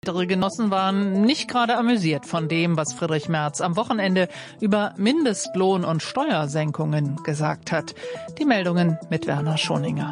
Ihre Genossen waren nicht gerade amüsiert von dem, was Friedrich Merz am Wochenende über Mindestlohn- und Steuersenkungen gesagt hat. Die Meldungen mit Werner Schoninger.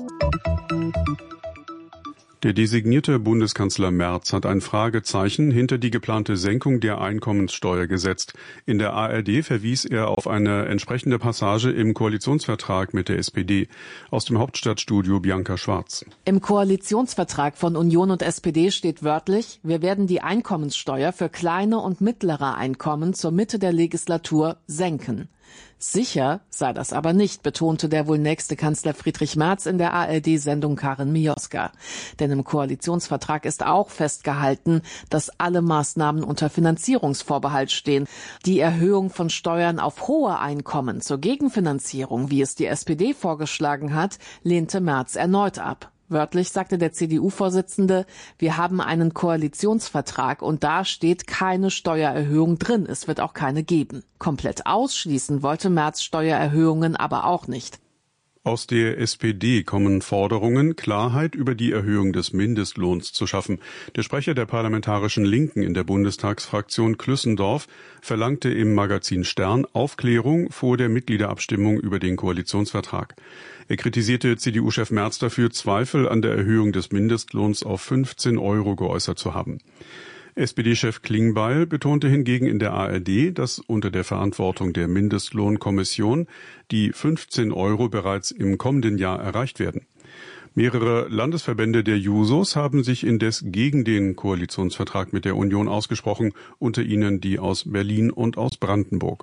Der designierte Bundeskanzler Merz hat ein Fragezeichen hinter die geplante Senkung der Einkommenssteuer gesetzt. In der ARD verwies er auf eine entsprechende Passage im Koalitionsvertrag mit der SPD. Aus dem Hauptstadtstudio Bianca Schwarz. Im Koalitionsvertrag von Union und SPD steht wörtlich: Wir werden die Einkommenssteuer für kleine und mittlere Einkommen zur Mitte der Legislatur senken. Sicher sei das aber nicht, betonte der wohl nächste Kanzler Friedrich Merz in der ARD-Sendung Karin Mioska. Denn im Koalitionsvertrag ist auch festgehalten, dass alle Maßnahmen unter Finanzierungsvorbehalt stehen. Die Erhöhung von Steuern auf hohe Einkommen zur Gegenfinanzierung, wie es die SPD vorgeschlagen hat, lehnte Merz erneut ab. Wörtlich sagte der CDU-Vorsitzende: Wir haben einen Koalitionsvertrag und da steht keine Steuererhöhung drin. Es wird auch keine geben. Komplett ausschließen wollte Merz Steuererhöhungen aber auch nicht. Aus der SPD kommen Forderungen, Klarheit über die Erhöhung des Mindestlohns zu schaffen. Der Sprecher der parlamentarischen Linken in der Bundestagsfraktion Klüssendorf verlangte im Magazin Stern Aufklärung vor der Mitgliederabstimmung über den Koalitionsvertrag. Er kritisierte CDU-Chef Merz dafür, Zweifel an der Erhöhung des Mindestlohns auf 15 € geäußert zu haben. SPD-Chef Klingbeil betonte hingegen in der ARD, dass unter der Verantwortung der Mindestlohnkommission die 15 € bereits im kommenden Jahr erreicht werden. Mehrere Landesverbände der Jusos haben sich indes gegen den Koalitionsvertrag mit der Union ausgesprochen, unter ihnen die aus Berlin und aus Brandenburg.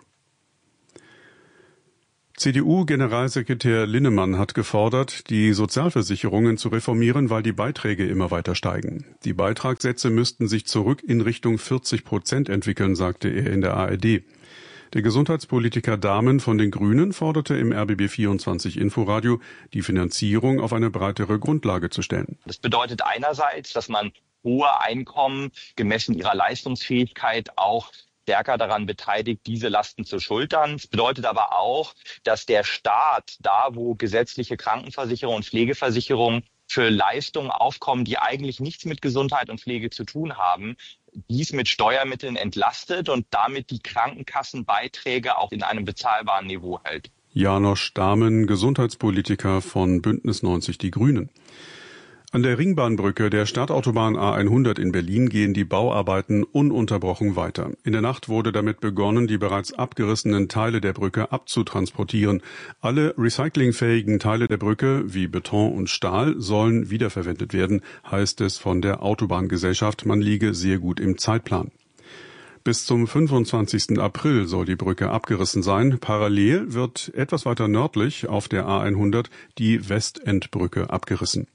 CDU-Generalsekretär Linnemann hat gefordert, die Sozialversicherungen zu reformieren, weil die Beiträge immer weiter steigen. Die Beitragssätze müssten sich zurück in Richtung 40% entwickeln, sagte er in der ARD. Der Gesundheitspolitiker Dahmen von den Grünen forderte im RBB24 Inforadio, die Finanzierung auf eine breitere Grundlage zu stellen. Das bedeutet einerseits, dass man hohe Einkommen gemessen ihrer Leistungsfähigkeit auch stärker daran beteiligt, diese Lasten zu schultern. Es bedeutet aber auch, dass der Staat, da wo gesetzliche Krankenversicherung und Pflegeversicherung für Leistungen aufkommen, die eigentlich nichts mit Gesundheit und Pflege zu tun haben, dies mit Steuermitteln entlastet und damit die Krankenkassenbeiträge auch in einem bezahlbaren Niveau hält. Janosch Dahmen, Gesundheitspolitiker von Bündnis 90 Die Grünen. An der Ringbahnbrücke der Stadtautobahn A100 in Berlin gehen die Bauarbeiten ununterbrochen weiter. In der Nacht wurde damit begonnen, die bereits abgerissenen Teile der Brücke abzutransportieren. Alle recyclingfähigen Teile der Brücke, wie Beton und Stahl, sollen wiederverwendet werden, heißt es von der Autobahngesellschaft. Man liege sehr gut im Zeitplan. Bis zum 25. April soll die Brücke abgerissen sein. Parallel wird etwas weiter nördlich auf der A100 die Westendbrücke abgerissen.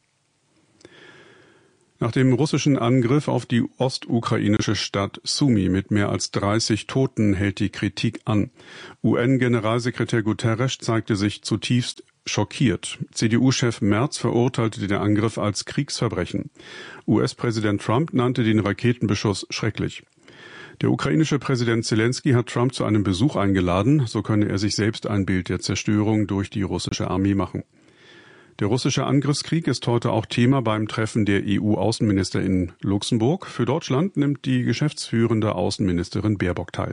Nach dem russischen Angriff auf die ostukrainische Stadt Sumy mit mehr als 30 Toten hält die Kritik an. UN-Generalsekretär Guterres zeigte sich zutiefst schockiert. CDU-Chef Merz verurteilte den Angriff als Kriegsverbrechen. US-Präsident Trump nannte den Raketenbeschuss schrecklich. Der ukrainische Präsident Zelensky hat Trump zu einem Besuch eingeladen. So könne er sich selbst ein Bild der Zerstörung durch die russische Armee machen. Der russische Angriffskrieg ist heute auch Thema beim Treffen der EU-Außenminister in Luxemburg. Für Deutschland nimmt die geschäftsführende Außenministerin Baerbock teil.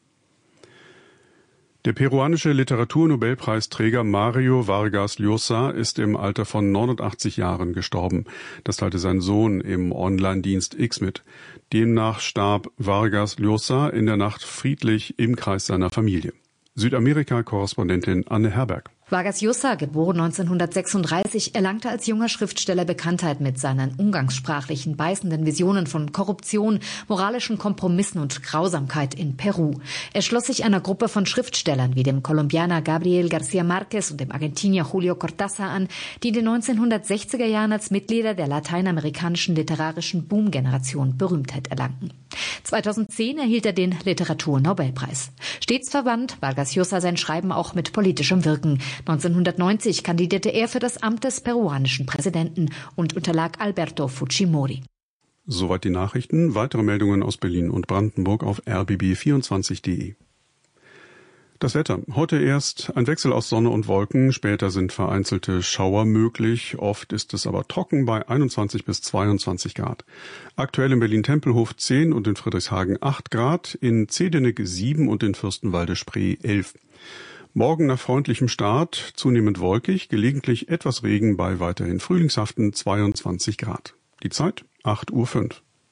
Der peruanische Literaturnobelpreisträger Mario Vargas Llosa ist im Alter von 89 Jahren gestorben. Das teilte sein Sohn im Online-Dienst X mit. Demnach starb Vargas Llosa in der Nacht friedlich im Kreis seiner Familie. Südamerika-Korrespondentin Anne Herberg. Vargas Llosa, geboren 1936, erlangte als junger Schriftsteller Bekanntheit mit seinen umgangssprachlichen, beißenden Visionen von Korruption, moralischen Kompromissen und Grausamkeit in Peru. Er schloss sich einer Gruppe von Schriftstellern wie dem Kolumbianer Gabriel García Márquez und dem Argentinier Julio Cortázar an, die in den 1960er Jahren als Mitglieder der lateinamerikanischen literarischen Boom-Generation Berühmtheit erlangten. 2010 erhielt er den Literaturnobelpreis. Stets verband Vargas Llosa sein Schreiben auch mit politischem Wirken. 1990 kandidierte er für das Amt des peruanischen Präsidenten und unterlag Alberto Fujimori. Soweit die Nachrichten. Weitere Meldungen aus Berlin und Brandenburg auf rbb24.de. Das Wetter. Heute erst ein Wechsel aus Sonne und Wolken, später sind vereinzelte Schauer möglich. Oft ist es aber trocken bei 21 bis 22 Grad. Aktuell in Berlin-Tempelhof 10 und in Friedrichshagen 8 Grad, in Zedenik 7 und in Fürstenwalde-Spree 11. Morgen nach freundlichem Start, zunehmend wolkig, gelegentlich etwas Regen bei weiterhin frühlingshaften 22 Grad. Die Zeit 8:05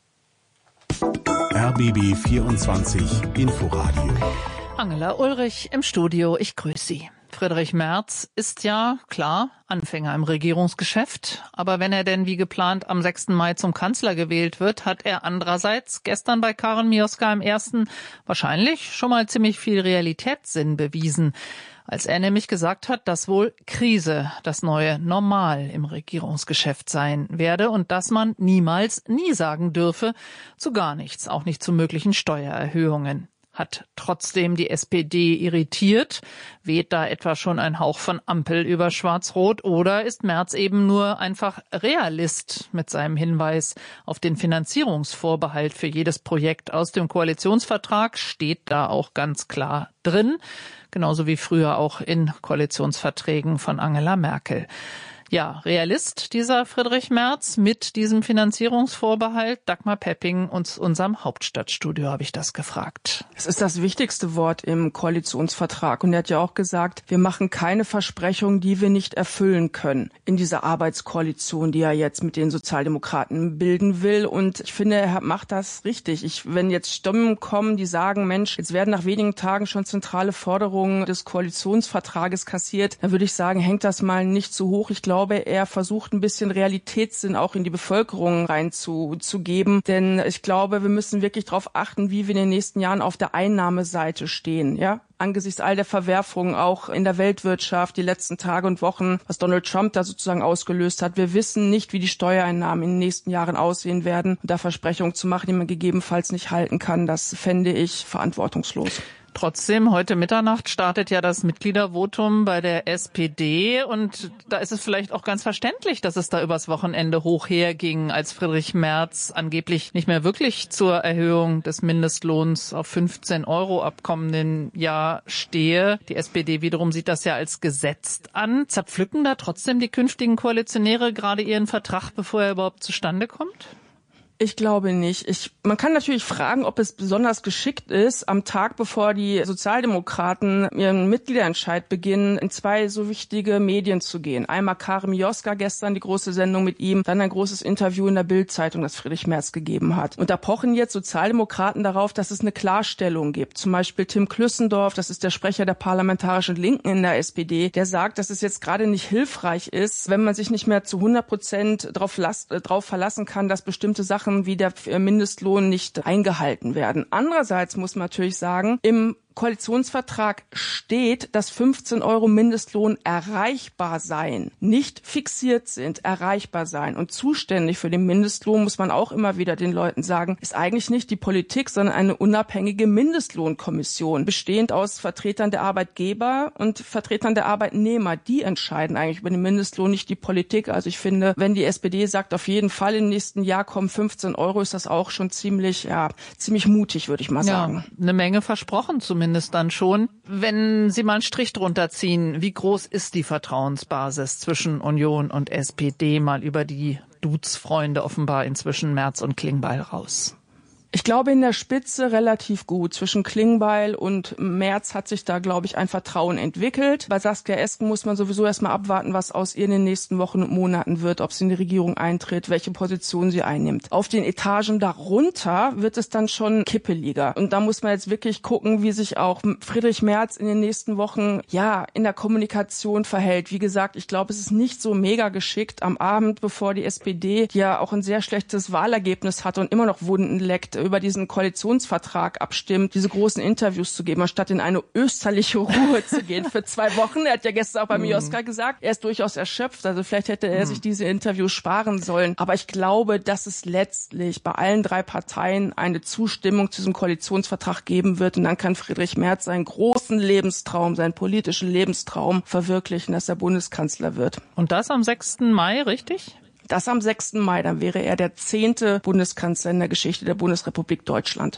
Uhr. RBB 24 Inforadio. Angela Ulrich im Studio, ich grüße Sie. Friedrich Merz ist ja, klar, Anfänger im Regierungsgeschäft. Aber wenn er denn wie geplant am 6. Mai zum Kanzler gewählt wird, hat er andererseits gestern bei Karin Mioska im Ersten wahrscheinlich schon mal ziemlich viel Realitätssinn bewiesen. Als er nämlich gesagt hat, dass wohl Krise das neue Normal im Regierungsgeschäft sein werde und dass man niemals nie sagen dürfe zu gar nichts, auch nicht zu möglichen Steuererhöhungen. Hat trotzdem die SPD irritiert? Weht da etwa schon ein Hauch von Ampel über Schwarz-Rot? Oder ist Merz eben nur einfach Realist mit seinem Hinweis auf den Finanzierungsvorbehalt für jedes Projekt aus dem Koalitionsvertrag? Steht da auch ganz klar drin, genauso wie früher auch in Koalitionsverträgen von Angela Merkel. Ja, Realist, dieser Friedrich Merz mit diesem Finanzierungsvorbehalt. Dagmar Pepping aus unserem Hauptstadtstudio habe ich das gefragt. Es ist das wichtigste Wort im Koalitionsvertrag. Und er hat ja auch gesagt, wir machen keine Versprechungen, die wir nicht erfüllen können in dieser Arbeitskoalition, die er jetzt mit den Sozialdemokraten bilden will. Und ich finde, er macht das richtig. Wenn jetzt Stimmen kommen, die sagen, Mensch, jetzt werden nach wenigen Tagen schon zentrale Forderungen des Koalitionsvertrages kassiert, dann würde ich sagen, hängt das mal nicht zu hoch. Ich glaube, er versucht ein bisschen Realitätssinn auch in die Bevölkerung reinzugeben. Denn ich glaube, wir müssen wirklich darauf achten, wie wir in den nächsten Jahren auf der Einnahmeseite stehen, ja? Angesichts all der Verwerfungen auch in der Weltwirtschaft, die letzten Tage und Wochen, was Donald Trump da sozusagen ausgelöst hat. Wir wissen nicht, wie die Steuereinnahmen in den nächsten Jahren aussehen werden. Und da Versprechungen zu machen, die man gegebenenfalls nicht halten kann, das fände ich verantwortungslos. Trotzdem, heute Mitternacht startet ja das Mitgliedervotum bei der SPD und da ist es vielleicht auch ganz verständlich, dass es da übers Wochenende hoch herging, als Friedrich Merz angeblich nicht mehr wirklich zur Erhöhung des Mindestlohns auf 15 € ab kommenden Jahr stehe. Die SPD wiederum sieht das ja als gesetzt an. Zerpflücken da trotzdem die künftigen Koalitionäre gerade ihren Vertrag, bevor er überhaupt zustande kommt? Ich glaube nicht. Man kann natürlich fragen, ob es besonders geschickt ist, am Tag, bevor die Sozialdemokraten ihren Mitgliederentscheid beginnen, in zwei so wichtige Medien zu gehen. Einmal Karin Mioska, gestern die große Sendung mit ihm, dann ein großes Interview in der Bild-Zeitung, das Friedrich Merz gegeben hat. Und da pochen jetzt Sozialdemokraten darauf, dass es eine Klarstellung gibt. Zum Beispiel Tim Klüssendorf, das ist der Sprecher der parlamentarischen Linken in der SPD, der sagt, dass es jetzt gerade nicht hilfreich ist, wenn man sich nicht mehr zu 100% drauf verlassen kann, dass bestimmte Sachen wie der Mindestlohn nicht eingehalten werden. Andererseits muss man natürlich sagen, im Koalitionsvertrag steht, dass 15 € Mindestlohn erreichbar sein, nicht fixiert sind, erreichbar sein. Und zuständig für den Mindestlohn, muss man auch immer wieder den Leuten sagen, ist eigentlich nicht die Politik, sondern eine unabhängige Mindestlohnkommission, bestehend aus Vertretern der Arbeitgeber und Vertretern der Arbeitnehmer. Die entscheiden eigentlich über den Mindestlohn, nicht die Politik. Also ich finde, wenn die SPD sagt, auf jeden Fall im nächsten Jahr kommen 15 €, ist das auch schon ziemlich mutig, würde ich mal sagen. Ja, eine Menge versprochen zumindest dann schon. Wenn Sie mal einen Strich drunter ziehen, wie groß ist die Vertrauensbasis zwischen Union und SPD, mal über die Duzfreunde offenbar inzwischen Merz und Klingbeil raus? Ich glaube in der Spitze relativ gut. Zwischen Klingbeil und Merz hat sich da, glaube ich, ein Vertrauen entwickelt. Bei Saskia Esken muss man sowieso erstmal abwarten, was aus ihr in den nächsten Wochen und Monaten wird, ob sie in die Regierung eintritt, welche Position sie einnimmt. Auf den Etagen darunter wird es dann schon kippeliger. Und da muss man jetzt wirklich gucken, wie sich auch Friedrich Merz in den nächsten Wochen in der Kommunikation verhält. Wie gesagt, ich glaube, es ist nicht so mega geschickt am Abend, bevor die SPD, die ja auch ein sehr schlechtes Wahlergebnis hatte und immer noch Wunden leckt, über diesen Koalitionsvertrag abstimmt, diese großen Interviews zu geben, anstatt in eine österliche Ruhe zu gehen für 2 Wochen. Er hat ja gestern auch bei Mioska gesagt, er ist durchaus erschöpft, also vielleicht hätte er sich diese Interviews sparen sollen. Aber ich glaube, dass es letztlich bei allen 3 Parteien eine Zustimmung zu diesem Koalitionsvertrag geben wird und dann kann Friedrich Merz seinen großen Lebenstraum, seinen politischen Lebenstraum verwirklichen, dass er Bundeskanzler wird. Und das am 6. Mai, richtig? Das am 6. Mai, dann wäre er der 10. Bundeskanzler in der Geschichte der Bundesrepublik Deutschland.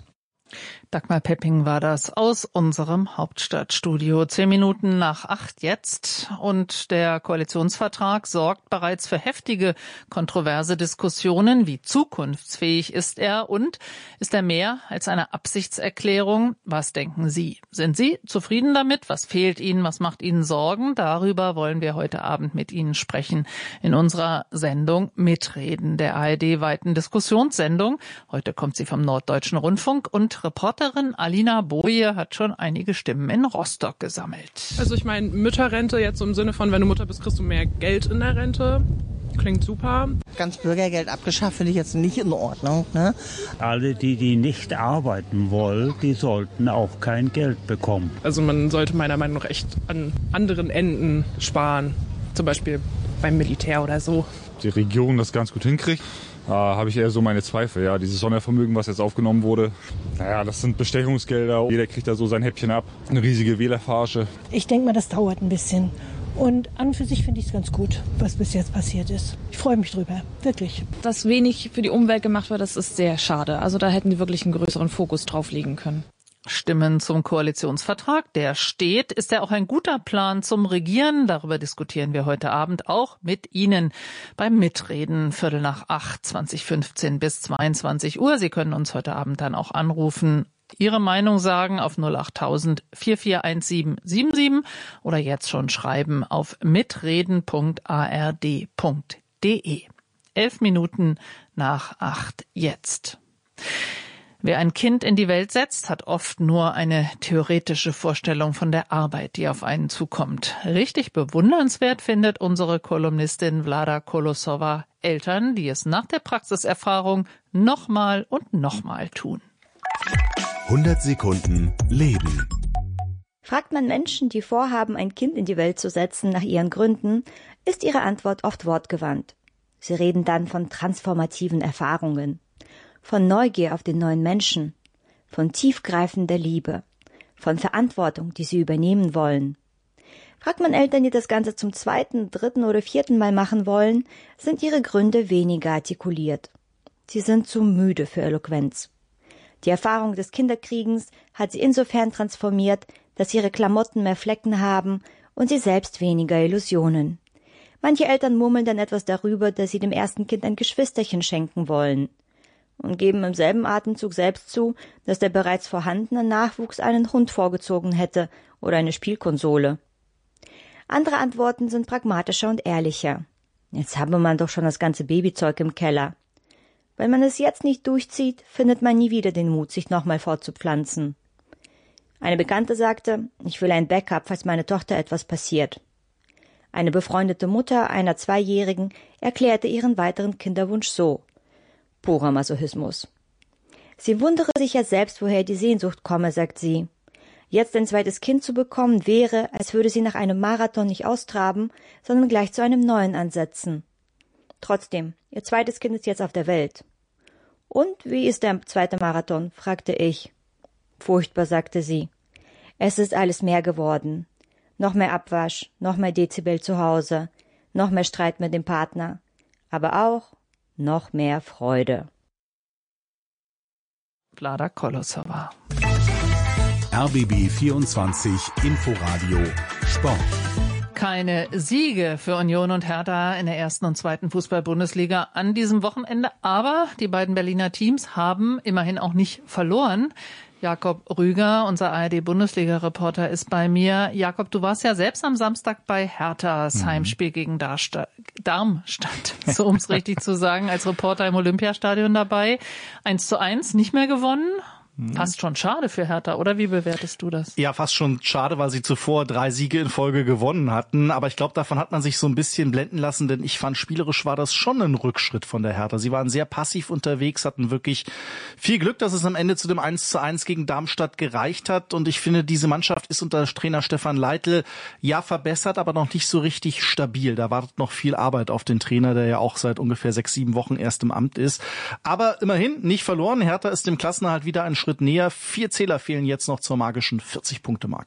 Dagmar Pepping war das aus unserem Hauptstadtstudio. 10 Minuten nach 8 jetzt. Und der Koalitionsvertrag sorgt bereits für heftige, kontroverse Diskussionen. Wie zukunftsfähig ist er? Und ist er mehr als eine Absichtserklärung? Was denken Sie? Sind Sie zufrieden damit? Was fehlt Ihnen? Was macht Ihnen Sorgen? Darüber wollen wir heute Abend mit Ihnen sprechen in unserer Sendung Mitreden, der ARD-weiten Diskussionssendung. Heute kommt sie vom Norddeutschen Rundfunk und Reporterin Alina Boje hat schon einige Stimmen in Rostock gesammelt. Also ich meine, Mütterrente jetzt im Sinne von, wenn du Mutter bist, kriegst du mehr Geld in der Rente. Klingt super. Ganz Bürgergeld abgeschafft finde ich jetzt nicht in Ordnung. Ne? Alle, die nicht arbeiten wollen, die sollten auch kein Geld bekommen. Also man sollte meiner Meinung nach echt an anderen Enden sparen. Zum Beispiel beim Militär oder so. Die Regierung das ganz gut hinkriegt. Da habe ich eher so meine Zweifel. Ja, dieses Sondervermögen, was jetzt aufgenommen wurde, naja, das sind Bestechungsgelder. Jeder kriegt da so sein Häppchen ab. Eine riesige Wählerfarce. Ich denke mal, das dauert ein bisschen. Und an und für sich finde ich es ganz gut, was bis jetzt passiert ist. Ich freue mich drüber, wirklich. Dass wenig für die Umwelt gemacht wird, das ist sehr schade. Also da hätten die wirklich einen größeren Fokus drauf legen können. Stimmen zum Koalitionsvertrag, der steht. Ist er auch ein guter Plan zum Regieren? Darüber diskutieren wir heute Abend auch mit Ihnen beim Mitreden, 7:45, 2015 bis 22 Uhr. Sie können uns heute Abend dann auch anrufen, Ihre Meinung sagen auf 08000 441777 oder jetzt schon schreiben auf mitreden.ard.de. 11 Minuten nach 8 jetzt. Wer ein Kind in die Welt setzt, hat oft nur eine theoretische Vorstellung von der Arbeit, die auf einen zukommt. Richtig bewundernswert findet unsere Kolumnistin Vlada Kolosova Eltern, die es nach der Praxiserfahrung nochmal und nochmal tun. 100 Sekunden Leben. Fragt man Menschen, die vorhaben, ein Kind in die Welt zu setzen, nach ihren Gründen, ist ihre Antwort oft wortgewandt. Sie reden dann von transformativen Erfahrungen, von Neugier auf den neuen Menschen, von tiefgreifender Liebe, von Verantwortung, die sie übernehmen wollen. Fragt man Eltern, die das Ganze zum 2., 3. oder 4. Mal machen wollen, sind ihre Gründe weniger artikuliert. Sie sind zu müde für Eloquenz. Die Erfahrung des Kinderkriegens hat sie insofern transformiert, dass ihre Klamotten mehr Flecken haben und sie selbst weniger Illusionen. Manche Eltern murmeln dann etwas darüber, dass sie dem ersten Kind ein Geschwisterchen schenken wollen und geben im selben Atemzug selbst zu, dass der bereits vorhandene Nachwuchs einen Hund vorgezogen hätte oder eine Spielkonsole. Andere Antworten sind pragmatischer und ehrlicher. Jetzt habe man doch schon das ganze Babyzeug im Keller. Wenn man es jetzt nicht durchzieht, findet man nie wieder den Mut, sich nochmal fortzupflanzen. Eine Bekannte sagte, ich will ein Backup, falls meine Tochter etwas passiert. Eine befreundete Mutter einer 2-Jährigen erklärte ihren weiteren Kinderwunsch so: purer Masochismus. Sie wundere sich ja selbst, woher die Sehnsucht komme, sagt sie. Jetzt ein zweites Kind zu bekommen, wäre, als würde sie nach einem Marathon nicht austraben, sondern gleich zu einem neuen ansetzen. Trotzdem, ihr zweites Kind ist jetzt auf der Welt. Und wie ist der zweite Marathon? Fragte ich. Furchtbar, sagte sie. Es ist alles mehr geworden. Noch mehr Abwasch, noch mehr Dezibel zu Hause, noch mehr Streit mit dem Partner, aber auch noch mehr Freude. Vlada Kolosova. RBB 24 Inforadio Sport. Keine Siege für Union und Hertha in der 1. und 2. Fußball-Bundesliga an diesem Wochenende. Aber die beiden Berliner Teams haben immerhin auch nicht verloren. Jakob Rüger, unser ARD-Bundesliga-Reporter, ist bei mir. Jakob, du warst ja selbst am Samstag bei Herthas Heimspiel gegen Darmstadt, so um es richtig zu sagen, als Reporter im Olympiastadion dabei. 1:1, nicht mehr gewonnen. Fast schon schade für Hertha, oder? Wie bewertest du das? Ja, fast schon schade, weil sie zuvor 3 Siege in Folge gewonnen hatten. Aber ich glaube, davon hat man sich so ein bisschen blenden lassen, denn ich fand, spielerisch war das schon ein Rückschritt von der Hertha. Sie waren sehr passiv unterwegs, hatten wirklich viel Glück, dass es am Ende zu dem 1:1 gegen Darmstadt gereicht hat. Und ich finde, diese Mannschaft ist unter Trainer Stefan Leitl ja verbessert, aber noch nicht so richtig stabil. Da wartet noch viel Arbeit auf den Trainer, der ja auch seit ungefähr 6-7 Wochen erst im Amt ist. Aber immerhin nicht verloren. Hertha ist dem Klassenerhalt wieder einen Schritt näher. 4 Zähler fehlen jetzt noch zur magischen 40-Punkte-Marke.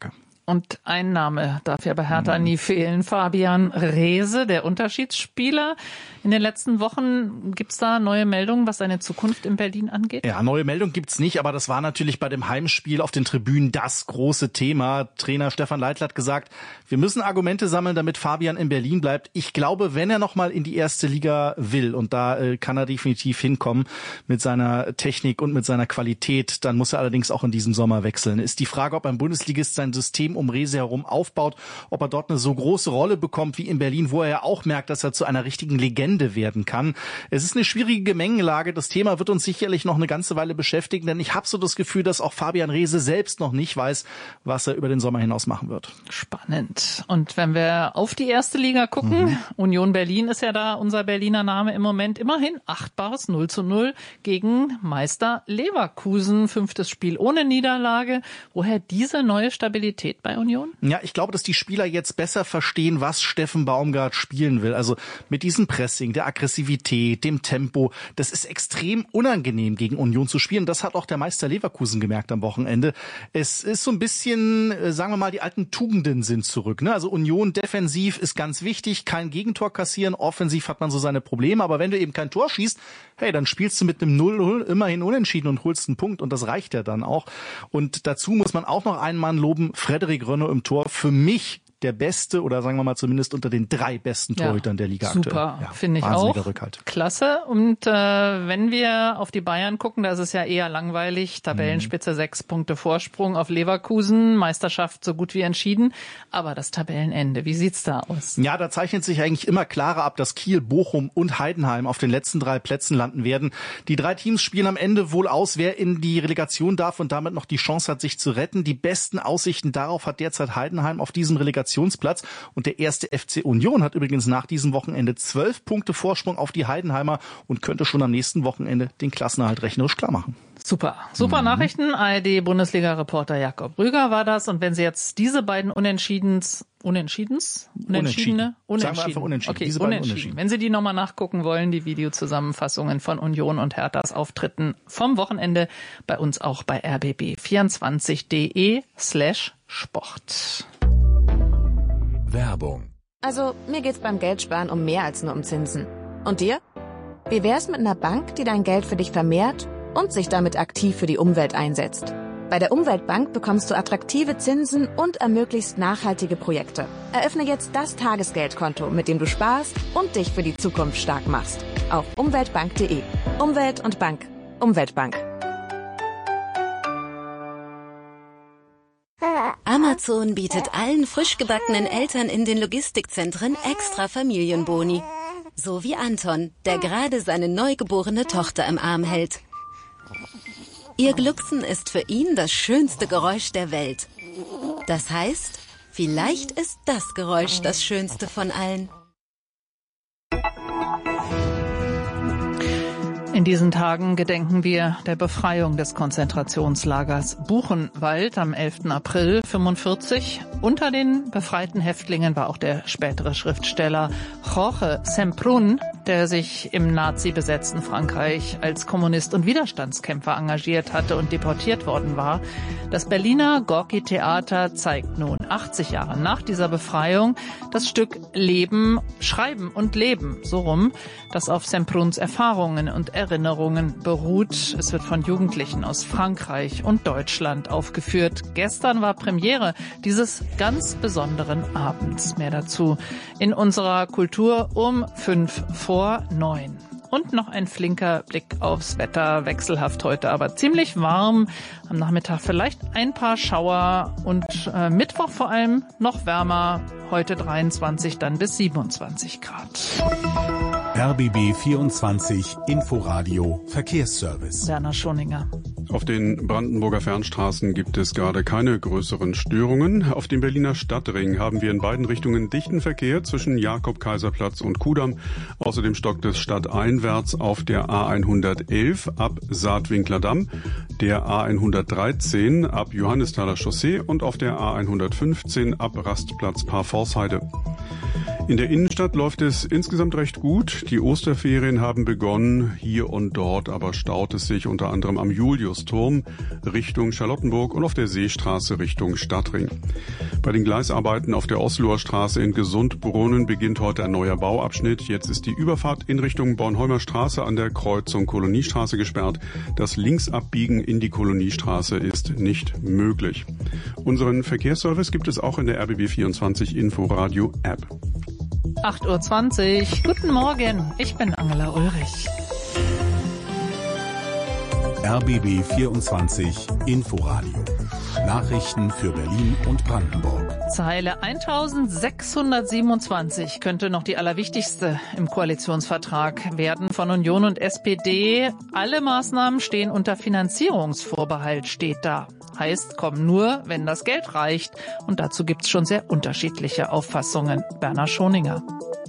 Und ein Name darf ja bei Hertha nie fehlen. Fabian Reese, der Unterschiedsspieler. In den letzten Wochen gibt's da neue Meldungen, was seine Zukunft in Berlin angeht? Ja, neue Meldungen gibt's nicht, aber das war natürlich bei dem Heimspiel auf den Tribünen das große Thema. Trainer Stefan Leitl hat gesagt, wir müssen Argumente sammeln, damit Fabian in Berlin bleibt. Ich glaube, wenn er nochmal in die erste Liga will, und da kann er definitiv hinkommen mit seiner Technik und mit seiner Qualität, dann muss er allerdings auch in diesem Sommer wechseln. Ist die Frage, ob ein Bundesligist sein System um Reese herum aufbaut, ob er dort eine so große Rolle bekommt wie in Berlin, wo er ja auch merkt, dass er zu einer richtigen Legende werden kann. Es ist eine schwierige Gemengelage. Das Thema wird uns sicherlich noch eine ganze Weile beschäftigen, denn ich habe so das Gefühl, dass auch Fabian Reese selbst noch nicht weiß, was er über den Sommer hinaus machen wird. Spannend. Und wenn wir auf die erste Liga gucken, Union Berlin ist ja da unser Berliner Name im Moment, immerhin achtbares 0:0 gegen Meister Leverkusen. 5. Spiel ohne Niederlage. Woher diese neue Stabilität bei Union? Ja, ich glaube, dass die Spieler jetzt besser verstehen, was Steffen Baumgart spielen will. Also mit diesem Pressing, der Aggressivität, dem Tempo, das ist extrem unangenehm gegen Union zu spielen. Das hat auch der Meister Leverkusen gemerkt am Wochenende. Es ist so ein bisschen, sagen wir mal, die alten Tugenden sind zurück. Also Union defensiv ist ganz wichtig, kein Gegentor kassieren. Offensiv hat man so seine Probleme, aber wenn du eben kein Tor schießt, hey, dann spielst du mit einem 0:0 immerhin unentschieden und holst einen Punkt und das reicht ja dann auch. Und dazu muss man auch noch einen Mann loben, Frederik Rönne im Tor. Für mich der beste oder sagen wir mal zumindest unter den 3 besten Torhütern der Liga aktuell. Super, finde ich auch. Rückhalt. Klasse. Und wenn wir auf die Bayern gucken, da ist es ja eher langweilig. Tabellenspitze 6 Punkte Vorsprung auf Leverkusen. Meisterschaft so gut wie entschieden. Aber das Tabellenende, wie sieht's da aus? Ja, da zeichnet sich eigentlich immer klarer ab, dass Kiel, Bochum und Heidenheim auf den letzten 3 Plätzen landen werden. Die 3 Teams spielen am Ende wohl aus, wer in die Relegation darf und damit noch die Chance hat, sich zu retten. Die besten Aussichten darauf hat derzeit Heidenheim auf diesem Relegationsplatz. Und der erste FC Union hat übrigens nach diesem Wochenende 12 Punkte Vorsprung auf die Heidenheimer und könnte schon am nächsten Wochenende den Klassenerhalt rechnerisch klar machen. Super Nachrichten. ARD-Bundesliga-Reporter Jakob Rüger war das. Und wenn Sie jetzt diese beiden Unentschiedene? Sagen wir einfach unentschieden. Okay, diese beiden unentschieden. Wenn Sie die nochmal nachgucken wollen, die Videozusammenfassungen von Union und Herthas Auftritten vom Wochenende, bei uns auch bei rbb24.de/Sport. Werbung. Also, mir geht's beim Geldsparen um mehr als nur um Zinsen. Und dir? Wie wär's mit einer Bank, die dein Geld für dich vermehrt und sich damit aktiv für die Umwelt einsetzt? Bei der Umweltbank bekommst du attraktive Zinsen und ermöglichst nachhaltige Projekte. Eröffne jetzt das Tagesgeldkonto, mit dem du sparst und dich für die Zukunft stark machst. Auf umweltbank.de. Umwelt und Bank. Umweltbank. Amazon bietet allen frisch gebackenen Eltern in den Logistikzentren extra Familienboni. So wie Anton, der gerade seine neugeborene Tochter im Arm hält. Ihr Glucksen ist für ihn das schönste Geräusch der Welt. Das heißt, vielleicht ist das Geräusch das schönste von allen. In diesen Tagen gedenken wir der Befreiung des Konzentrationslagers Buchenwald am 11. April 1945. Unter den befreiten Häftlingen war auch der spätere Schriftsteller Jorge Semprún, der sich im nazi-besetzten Frankreich als Kommunist und Widerstandskämpfer engagiert hatte und deportiert worden war. Das Berliner Gorki-Theater zeigt nun 80 Jahre nach dieser Befreiung das Stück Leben, Schreiben und Leben, so rum, das auf Sempruns Erfahrungen und Erinnerungen beruht. Es wird von Jugendlichen aus Frankreich und Deutschland aufgeführt. Gestern war Premiere dieses ganz besonderen Abends. Mehr dazu in unserer Kultur um 8:55. Und noch ein flinker Blick aufs Wetter, wechselhaft heute, aber ziemlich warm. Am Nachmittag vielleicht ein paar Schauer und Mittwoch vor allem noch wärmer. Heute 23, dann bis 27 Grad. RBB 24 Inforadio Verkehrsservice. Werner Schoninger. Auf den Brandenburger Fernstraßen gibt es gerade keine größeren Störungen. Auf dem Berliner Stadtring haben wir in beiden Richtungen dichten Verkehr zwischen Jakob-Kaiser-Platz und Kudamm. Außerdem stockt es stadteinwärts auf der A111 ab Saatwinkler Damm, der A113 ab Johannesthaler Chaussee und auf der A115 ab Rastplatz Parforceheide. In der Innenstadt läuft es insgesamt recht gut. Die Osterferien haben begonnen. Hier und dort aber staut es sich unter anderem am Juliusturm Richtung Charlottenburg und auf der Seestraße Richtung Stadtring. Bei den Gleisarbeiten auf der Osloer Straße in Gesundbrunnen beginnt heute ein neuer Bauabschnitt. Jetzt ist die Überfahrt in Richtung Bornholmer Straße an der Kreuzung Koloniestraße gesperrt. Das Linksabbiegen in die Koloniestraße ist nicht möglich. Unseren Verkehrsservice gibt es auch in der RBB24 Inforadio App. 8:20 Uhr. Guten Morgen, ich bin Angela Ulrich. RBB 24 Inforadio. Nachrichten für Berlin und Brandenburg. Zeile 1627 könnte noch die allerwichtigste im Koalitionsvertrag werden von Union und SPD. Alle Maßnahmen stehen unter Finanzierungsvorbehalt, steht da. Heißt, kommen nur, wenn das Geld reicht. Und dazu gibt's schon sehr unterschiedliche Auffassungen. Werner Schoninger.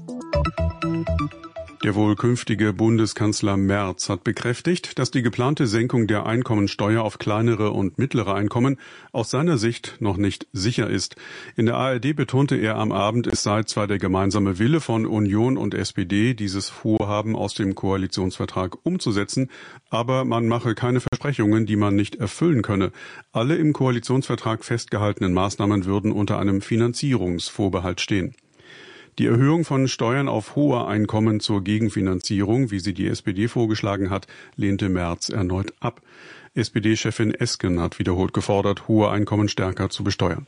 Der wohl künftige Bundeskanzler Merz hat bekräftigt, dass die geplante Senkung der Einkommensteuer auf kleinere und mittlere Einkommen aus seiner Sicht noch nicht sicher ist. In der ARD betonte er am Abend, es sei zwar der gemeinsame Wille von Union und SPD, dieses Vorhaben aus dem Koalitionsvertrag umzusetzen, aber man mache keine Versprechungen, die man nicht erfüllen könne. Alle im Koalitionsvertrag festgehaltenen Maßnahmen würden unter einem Finanzierungsvorbehalt stehen. Die Erhöhung von Steuern auf hohe Einkommen zur Gegenfinanzierung, wie sie die SPD vorgeschlagen hat, lehnte Merz erneut ab. SPD-Chefin Esken hat wiederholt gefordert, hohe Einkommen stärker zu besteuern.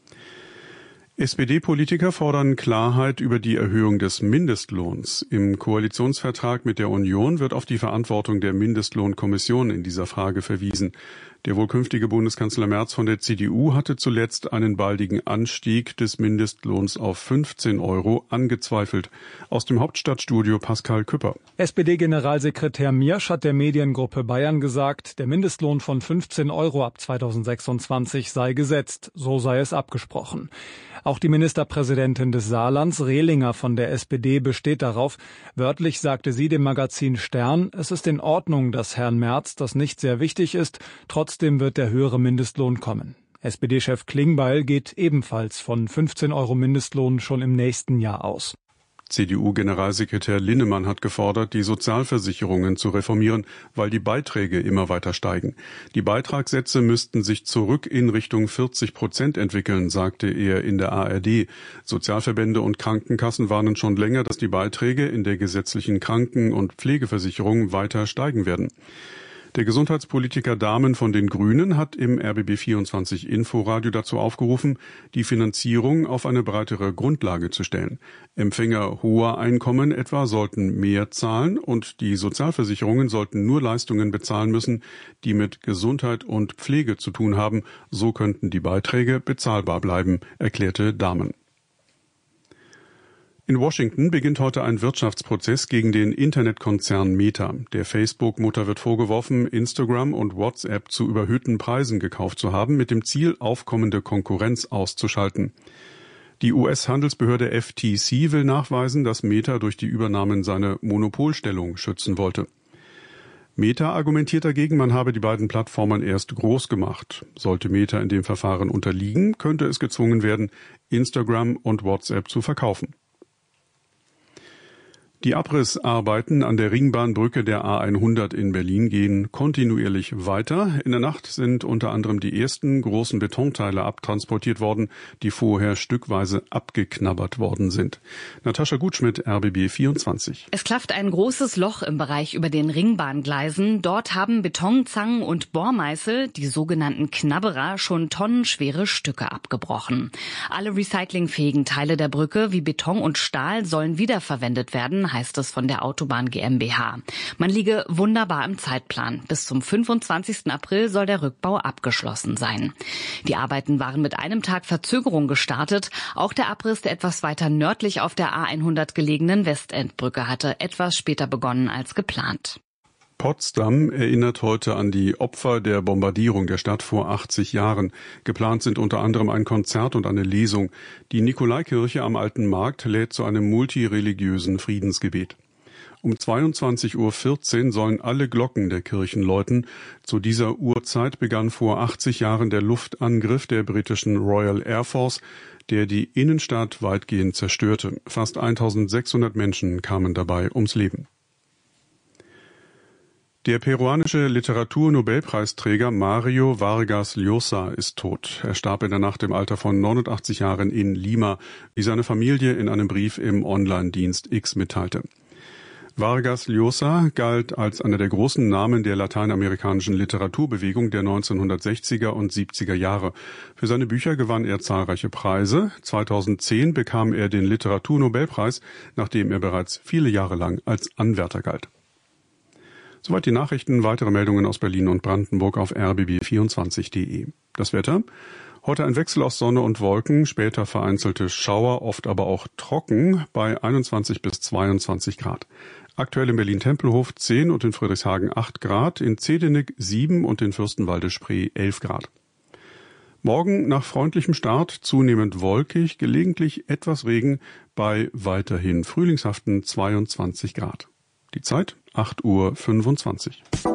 SPD-Politiker fordern Klarheit über die Erhöhung des Mindestlohns. Im Koalitionsvertrag mit der Union wird auf die Verantwortung der Mindestlohnkommission in dieser Frage verwiesen. Der wohl künftige Bundeskanzler Merz von der CDU hatte zuletzt einen baldigen Anstieg des Mindestlohns auf 15 € angezweifelt. Aus dem Hauptstadtstudio Pascal Küpper. SPD-Generalsekretär Miersch hat der Mediengruppe Bayern gesagt, der Mindestlohn von 15 € ab 2026 sei gesetzt. So sei es abgesprochen. Auch die Ministerpräsidentin des Saarlands, Rehlinger von der SPD, besteht darauf. Wörtlich sagte sie dem Magazin Stern, es ist in Ordnung, dass Herrn Merz das nicht sehr wichtig ist. Trotzdem wird der höhere Mindestlohn kommen. SPD-Chef Klingbeil geht ebenfalls von 15 € Mindestlohn schon im nächsten Jahr aus. CDU-Generalsekretär Linnemann hat gefordert, die Sozialversicherungen zu reformieren, weil die Beiträge immer weiter steigen. Die Beitragssätze müssten sich zurück in Richtung 40% entwickeln, sagte er in der ARD. Sozialverbände und Krankenkassen warnen schon länger, dass die Beiträge in der gesetzlichen Kranken- und Pflegeversicherung weiter steigen werden. Der Gesundheitspolitiker Dahmen von den Grünen hat im RBB24 Inforadio dazu aufgerufen, die Finanzierung auf eine breitere Grundlage zu stellen. Empfänger hoher Einkommen etwa sollten mehr zahlen und die Sozialversicherungen sollten nur Leistungen bezahlen müssen, die mit Gesundheit und Pflege zu tun haben. So könnten die Beiträge bezahlbar bleiben, erklärte Dahmen. In Washington beginnt heute ein Wirtschaftsprozess gegen den Internetkonzern Meta. Der Facebook-Mutter wird vorgeworfen, Instagram und WhatsApp zu überhöhten Preisen gekauft zu haben, mit dem Ziel, aufkommende Konkurrenz auszuschalten. Die US-Handelsbehörde FTC will nachweisen, dass Meta durch die Übernahmen seine Monopolstellung schützen wollte. Meta argumentiert dagegen, man habe die beiden Plattformen erst groß gemacht. Sollte Meta in dem Verfahren unterliegen, könnte es gezwungen werden, Instagram und WhatsApp zu verkaufen. Die Abrissarbeiten an der Ringbahnbrücke der A100 in Berlin gehen kontinuierlich weiter. In der Nacht sind unter anderem die ersten großen Betonteile abtransportiert worden, die vorher stückweise abgeknabbert worden sind. Natascha Gutschmidt, RBB 24. Es klafft ein großes Loch im Bereich über den Ringbahngleisen. Dort haben Betonzangen und Bohrmeißel, die sogenannten Knabberer, schon tonnenschwere Stücke abgebrochen. Alle recyclingfähigen Teile der Brücke wie Beton und Stahl sollen wiederverwendet werden, heißt es von der Autobahn GmbH. Man liege wunderbar im Zeitplan. Bis zum 25. April soll der Rückbau abgeschlossen sein. Die Arbeiten waren mit einem Tag Verzögerung gestartet. Auch der Abriss der etwas weiter nördlich auf der A100 gelegenen Westendbrücke hatte etwas später begonnen als geplant. Potsdam erinnert heute an die Opfer der Bombardierung der Stadt vor 80 Jahren. Geplant sind unter anderem ein Konzert und eine Lesung. Die Nikolaikirche am Alten Markt lädt zu einem multireligiösen Friedensgebet. Um 22:14 Uhr sollen alle Glocken der Kirchen läuten. Zu dieser Uhrzeit begann vor 80 Jahren der Luftangriff der britischen Royal Air Force, der die Innenstadt weitgehend zerstörte. Fast 1600 Menschen kamen dabei ums Leben. Der peruanische Literaturnobelpreisträger Mario Vargas Llosa ist tot. Er starb in der Nacht im Alter von 89 Jahren in Lima, wie seine Familie in einem Brief im Online-Dienst X mitteilte. Vargas Llosa galt als einer der großen Namen der lateinamerikanischen Literaturbewegung der 1960er und 70er Jahre. Für seine Bücher gewann er zahlreiche Preise. 2010 bekam er den Literaturnobelpreis, nachdem er bereits viele Jahre lang als Anwärter galt. Soweit die Nachrichten. Weitere Meldungen aus Berlin und Brandenburg auf rbb24.de. Das Wetter. Heute ein Wechsel aus Sonne und Wolken, später vereinzelte Schauer, oft aber auch trocken, bei 21 bis 22 Grad. Aktuell in Berlin-Tempelhof 10 und in Friedrichshagen 8 Grad, in Zehdenick 7 und in Fürstenwalde-Spree 11 Grad. Morgen nach freundlichem Start zunehmend wolkig, gelegentlich etwas Regen bei weiterhin frühlingshaften 22 Grad. Die Zeit 8:25 Uhr.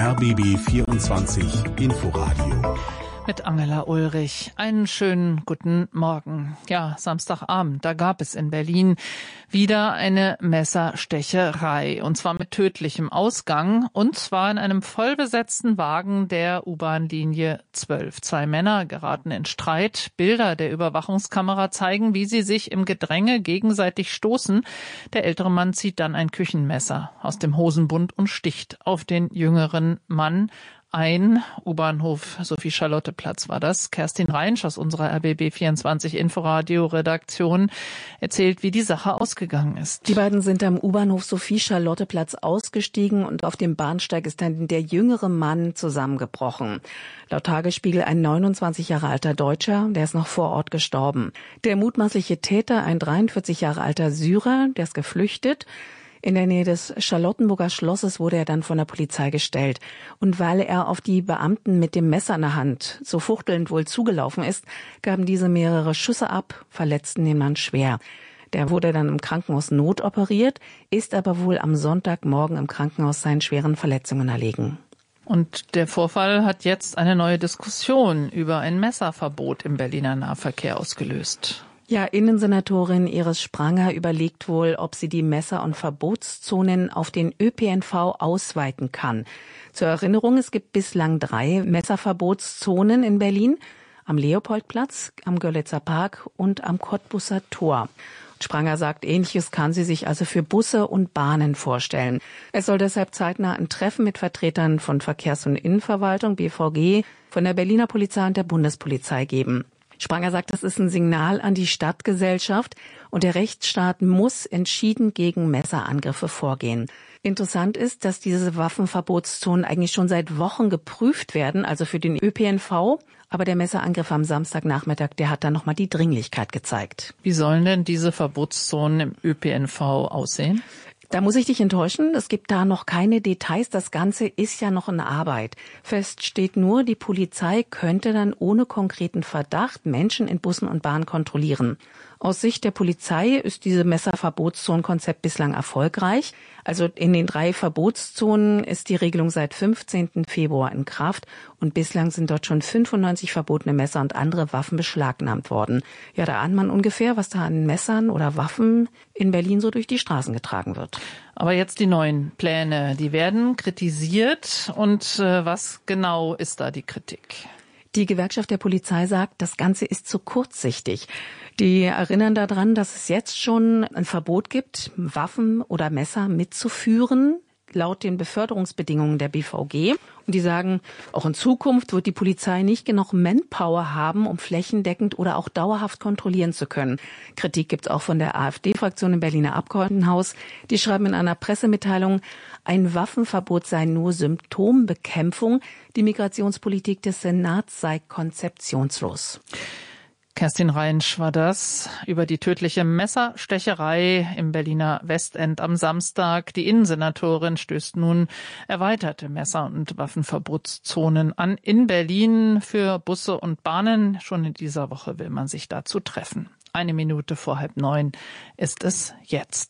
RBB 24 Inforadio. Mit Angela Ulrich. Einen schönen guten Morgen. Ja, Samstagabend, da gab es in Berlin wieder eine Messerstecherei. Und zwar mit tödlichem Ausgang. Und zwar in einem vollbesetzten Wagen der U-Bahn-Linie 12. 2 Männer geraten in Streit. Bilder der Überwachungskamera zeigen, wie sie sich im Gedränge gegenseitig stoßen. Der ältere Mann zieht dann ein Küchenmesser aus dem Hosenbund und sticht auf den jüngeren Mann ein. U-Bahnhof Sophie-Charlotte-Platz war das. Kerstin Reinsch aus unserer RBB24 Inforadio-Redaktion erzählt, wie die Sache ausgegangen ist. Die beiden sind am U-Bahnhof Sophie-Charlotte-Platz ausgestiegen und auf dem Bahnsteig ist dann der jüngere Mann zusammengebrochen. Laut Tagesspiegel ein 29 Jahre alter Deutscher, der ist noch vor Ort gestorben. Der mutmaßliche Täter, ein 43 Jahre alter Syrer, der ist geflüchtet. In der Nähe des Charlottenburger Schlosses wurde er dann von der Polizei gestellt. Und weil er auf die Beamten mit dem Messer in der Hand so fuchtelnd wohl zugelaufen ist, gaben diese mehrere Schüsse ab, verletzten den Mann schwer. Der wurde dann im Krankenhaus notoperiert, ist aber wohl am Sonntagmorgen im Krankenhaus seinen schweren Verletzungen erlegen. Und der Vorfall hat jetzt eine neue Diskussion über ein Messerverbot im Berliner Nahverkehr ausgelöst. Ja, Innensenatorin Iris Spranger überlegt wohl, ob sie die Messer- und Verbotszonen auf den ÖPNV ausweiten kann. Zur Erinnerung, es gibt bislang 3 Messerverbotszonen in Berlin: am Leopoldplatz, am Görlitzer Park und am Cottbusser Tor. Spranger sagt, Ähnliches kann sie sich also für Busse und Bahnen vorstellen. Es soll deshalb zeitnah ein Treffen mit Vertretern von Verkehrs- und Innenverwaltung, BVG, von der Berliner Polizei und der Bundespolizei geben. Spranger sagt, das ist ein Signal an die Stadtgesellschaft und der Rechtsstaat muss entschieden gegen Messerangriffe vorgehen. Interessant ist, dass diese Waffenverbotszonen eigentlich schon seit Wochen geprüft werden, also für den ÖPNV. Aber der Messerangriff am Samstagnachmittag, der hat dann nochmal die Dringlichkeit gezeigt. Wie sollen denn diese Verbotszonen im ÖPNV aussehen? Da muss ich dich enttäuschen, es gibt da noch keine Details, das Ganze ist ja noch in Arbeit. Fest steht nur, die Polizei könnte dann ohne konkreten Verdacht Menschen in Bussen und Bahnen kontrollieren. Aus Sicht der Polizei ist diese Messerverbotszonenkonzept bislang erfolgreich. Also in den 3 Verbotszonen ist die Regelung seit 15. Februar in Kraft und bislang sind dort schon 95 verbotene Messer und andere Waffen beschlagnahmt worden. Ja, da ahnt man ungefähr, was da an Messern oder Waffen in Berlin so durch die Straßen getragen wird. Aber jetzt die neuen Pläne, die werden kritisiert. Und was genau ist da die Kritik? Die Gewerkschaft der Polizei sagt, das Ganze ist zu kurzsichtig. Die erinnern daran, dass es jetzt schon ein Verbot gibt, Waffen oder Messer mitzuführen, laut den Beförderungsbedingungen der BVG. Und die sagen, auch in Zukunft wird die Polizei nicht genug Manpower haben, um flächendeckend oder auch dauerhaft kontrollieren zu können. Kritik gibt's auch von der AfD-Fraktion im Berliner Abgeordnetenhaus. Die schreiben in einer Pressemitteilung, ein Waffenverbot sei nur Symptombekämpfung. Die Migrationspolitik des Senats sei konzeptionslos. Kerstin Reinsch war das über die tödliche Messerstecherei im Berliner Westend am Samstag. Die Innensenatorin stößt nun erweiterte Messer- und Waffenverbotszonen an in Berlin für Busse und Bahnen. Schon in dieser Woche will man sich dazu treffen. 1 Minute vor 8:30 ist es jetzt.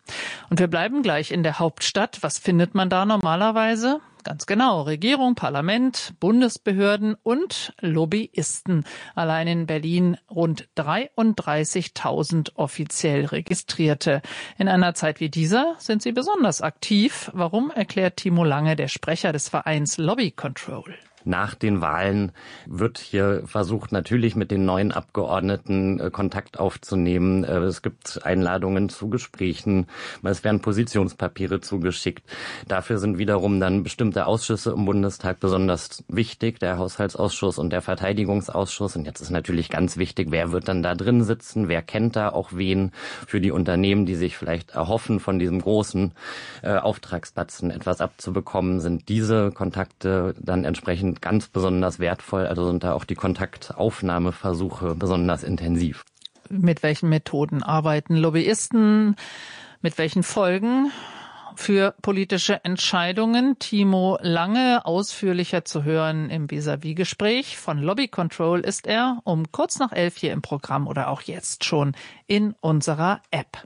Und wir bleiben gleich in der Hauptstadt. Was findet man da normalerweise? Ganz genau, Regierung, Parlament, Bundesbehörden und Lobbyisten. Allein in Berlin rund 33.000 offiziell Registrierte. In einer Zeit wie dieser sind sie besonders aktiv. Warum, erklärt Timo Lange, der Sprecher des Vereins Lobby Control. Nach den Wahlen wird hier versucht, natürlich mit den neuen Abgeordneten Kontakt aufzunehmen. Es gibt Einladungen zu Gesprächen, es werden Positionspapiere zugeschickt. Dafür sind wiederum dann bestimmte Ausschüsse im Bundestag besonders wichtig, der Haushaltsausschuss und der Verteidigungsausschuss. Und jetzt ist natürlich ganz wichtig, wer wird dann da drin sitzen, wer kennt da auch wen. Für die Unternehmen, die sich vielleicht erhoffen, von diesem großen Auftragsbatzen etwas abzubekommen, sind diese Kontakte dann entsprechend ganz besonders wertvoll, also sind da auch die Kontaktaufnahmeversuche besonders intensiv. Mit welchen Methoden arbeiten Lobbyisten? Mit welchen Folgen für politische Entscheidungen? Timo Lange ausführlicher zu hören im Vis-à-vis-Gespräch. Von Lobby Control ist er um kurz nach 11 hier im Programm oder auch jetzt schon in unserer App.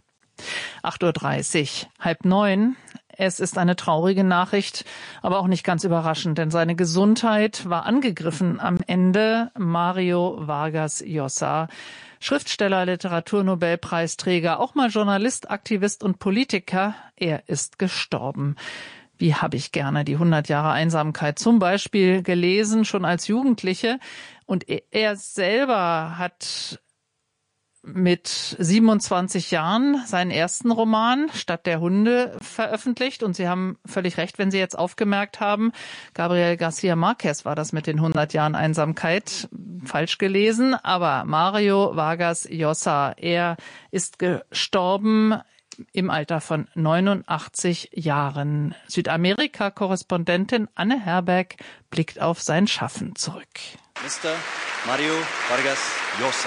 8.30 Uhr, 8:30. Es ist eine traurige Nachricht, aber auch nicht ganz überraschend, denn seine Gesundheit war angegriffen am Ende. Mario Vargas Llosa, Schriftsteller, Literaturnobelpreisträger, auch mal Journalist, Aktivist und Politiker. Er ist gestorben. Wie habe ich gerne die 100 Jahre Einsamkeit zum Beispiel gelesen, schon als Jugendliche. Und er selber hat mit 27 Jahren seinen ersten Roman Stadt der Hunde veröffentlicht. Und Sie haben völlig recht, wenn Sie jetzt aufgemerkt haben, Gabriel García Márquez war das mit den 100 Jahren Einsamkeit. Falsch gelesen. Aber Mario Vargas Llosa, er ist gestorben im Alter von 89 Jahren. Südamerika-Korrespondentin Anne Herberg blickt auf sein Schaffen zurück. Mr. Mario Vargas Llosa.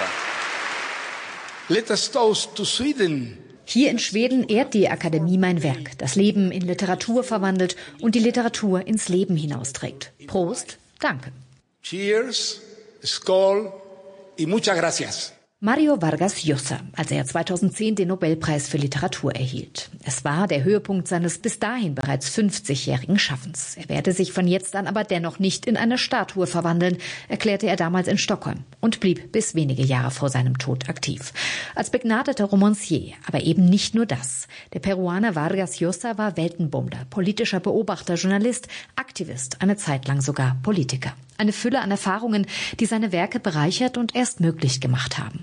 Let us toast to Sweden. Hier in Schweden ehrt die Akademie mein Werk, das Leben in Literatur verwandelt und die Literatur ins Leben hinausträgt. Prost, danke. Cheers, skål y muchas gracias. Mario Vargas Llosa, als er 2010 den Nobelpreis für Literatur erhielt. Es war der Höhepunkt seines bis dahin bereits 50-jährigen Schaffens. Er werde sich von jetzt an aber dennoch nicht in eine Statue verwandeln, erklärte er damals in Stockholm und blieb bis wenige Jahre vor seinem Tod aktiv. Als begnadeter Romancier, aber eben nicht nur das. Der Peruaner Vargas Llosa war Weltenbummler, politischer Beobachter, Journalist, Aktivist, eine Zeit lang sogar Politiker. Eine Fülle an Erfahrungen, die seine Werke bereichert und erst möglich gemacht haben.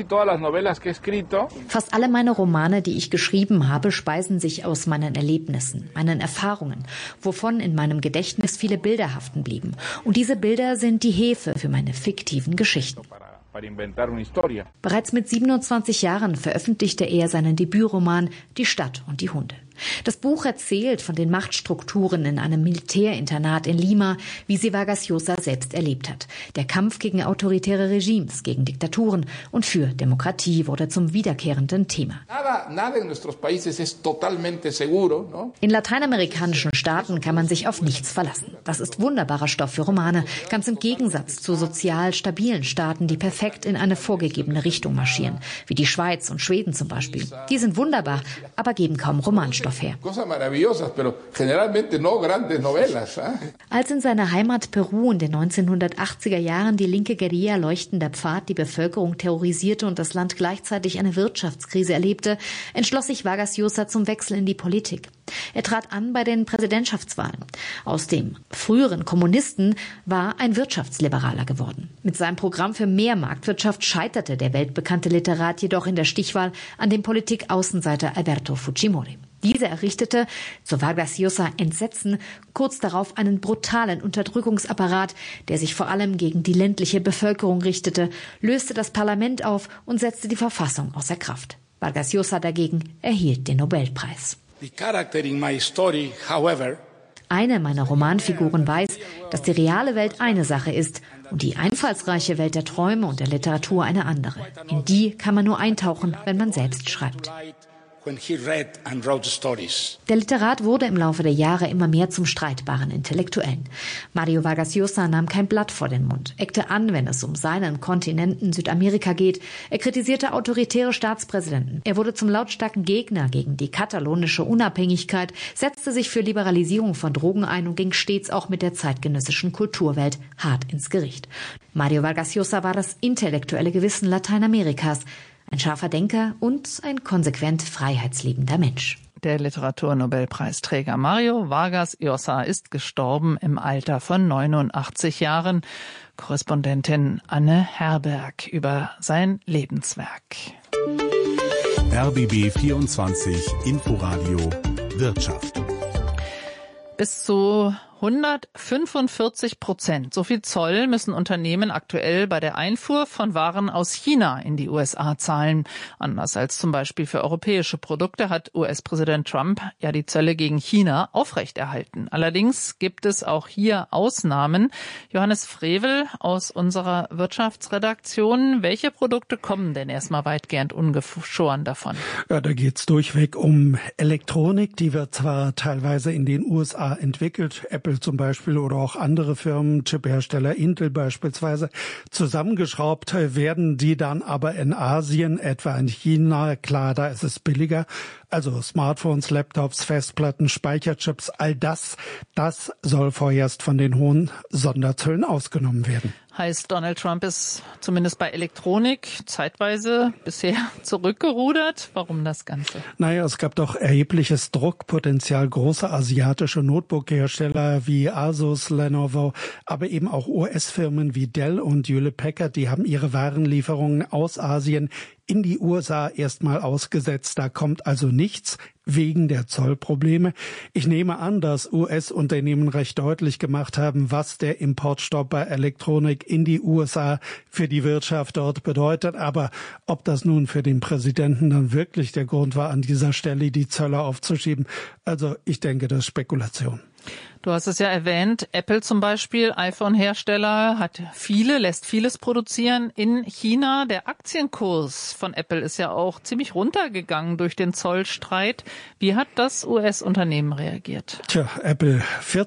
Fast alle meine Romane, die ich geschrieben habe, speisen sich aus meinen Erlebnissen, meinen Erfahrungen, wovon in meinem Gedächtnis viele Bilder haften blieben. Und diese Bilder sind die Hefe für meine fiktiven Geschichten. Bereits mit 27 Jahren veröffentlichte er seinen Debütroman Die Stadt und die Hunde. Das Buch erzählt von den Machtstrukturen in einem Militärinternat in Lima, wie sie Vargas Llosa selbst erlebt hat. Der Kampf gegen autoritäre Regimes, gegen Diktaturen und für Demokratie wurde zum wiederkehrenden Thema. In lateinamerikanischen Staaten kann man sich auf nichts verlassen. Das ist wunderbarer Stoff für Romane, ganz im Gegensatz zu sozial stabilen Staaten, die perfekt in eine vorgegebene Richtung marschieren, wie die Schweiz und Schweden zum Beispiel. Die sind wunderbar, aber geben kaum Romanstoff her. Als in seiner Heimat Peru in den 1980er Jahren die linke Guerilla Leuchtender Pfad die Bevölkerung terrorisierte und das Land gleichzeitig eine Wirtschaftskrise erlebte, entschloss sich Vargas Llosa zum Wechsel in die Politik. Er trat an bei den Präsidentschaftswahlen. Aus dem früheren Kommunisten war ein Wirtschaftsliberaler geworden. Mit seinem Programm für mehr Marktwirtschaft scheiterte der weltbekannte Literat jedoch in der Stichwahl an dem Politikaußenseiter Alberto Fujimori. Dieser errichtete, zu Vargas Llosa Entsetzen, kurz darauf einen brutalen Unterdrückungsapparat, der sich vor allem gegen die ländliche Bevölkerung richtete, löste das Parlament auf und setzte die Verfassung außer Kraft. Vargas Llosa dagegen erhielt den Nobelpreis. Eine meiner Romanfiguren weiß, dass die reale Welt eine Sache ist und die einfallsreiche Welt der Träume und der Literatur eine andere. In die kann man nur eintauchen, wenn man selbst schreibt. when he read and wrote stories. Der Literat wurde im Laufe der Jahre immer mehr zum streitbaren Intellektuellen. Mario Vargas Llosa nahm kein Blatt vor den Mund, eckte an, wenn es um seinen Kontinenten Südamerika geht. Er kritisierte autoritäre Staatspräsidenten. Er wurde zum lautstarken Gegner gegen die katalonische Unabhängigkeit, setzte sich für Liberalisierung von Drogen ein und ging stets auch mit der zeitgenössischen Kulturwelt hart ins Gericht. Mario Vargas Llosa war das intellektuelle Gewissen Lateinamerikas. Ein scharfer Denker und ein konsequent freiheitsliebender Mensch. Der Literaturnobelpreisträger Mario Vargas Llosa ist gestorben im Alter von 89 Jahren. Korrespondentin Anne Herberg über sein Lebenswerk. RBB 24 Inforadio Wirtschaft. Bis zu 145%. So viel Zoll müssen Unternehmen aktuell bei der Einfuhr von Waren aus China in die USA zahlen. Anders als zum Beispiel für europäische Produkte hat US-Präsident Trump ja die Zölle gegen China aufrechterhalten. Allerdings gibt es auch hier Ausnahmen. Johannes Frevel aus unserer Wirtschaftsredaktion. Welche Produkte kommen denn erstmal weitgehend ungeschoren davon? Ja, da geht's durchweg um Elektronik. Die wird zwar teilweise in den USA entwickelt, Apple zum Beispiel oder auch andere Firmen, Chiphersteller Intel beispielsweise, zusammengeschraubt werden die dann aber in Asien, etwa in China. Klar, da ist es billiger. Also Smartphones, Laptops, Festplatten, Speicherchips, all das soll vorerst von den hohen Sonderzöllen ausgenommen werden. Heißt, Donald Trump ist zumindest bei Elektronik zeitweise bisher zurückgerudert. Warum das Ganze? Naja, es gab doch erhebliches Druckpotenzial. Große asiatische Notebook-Hersteller wie Asus, Lenovo, aber eben auch US-Firmen wie Dell und Hewlett-Packard, die haben ihre Warenlieferungen aus Asien in die USA erstmal ausgesetzt. Da kommt also nichts wegen der Zollprobleme. Ich nehme an, dass US-Unternehmen recht deutlich gemacht haben, was der Importstopp bei Elektronik in die USA für die Wirtschaft dort bedeutet. Aber ob das nun für den Präsidenten dann wirklich der Grund war, an dieser Stelle die Zölle aufzuschieben, also ich denke, das ist Spekulation. Du hast es ja erwähnt, Apple zum Beispiel, iPhone-Hersteller, lässt vieles produzieren in China. Der Aktienkurs von Apple ist ja auch ziemlich runtergegangen durch den Zollstreit. Wie hat das US-Unternehmen reagiert? Tja, Apple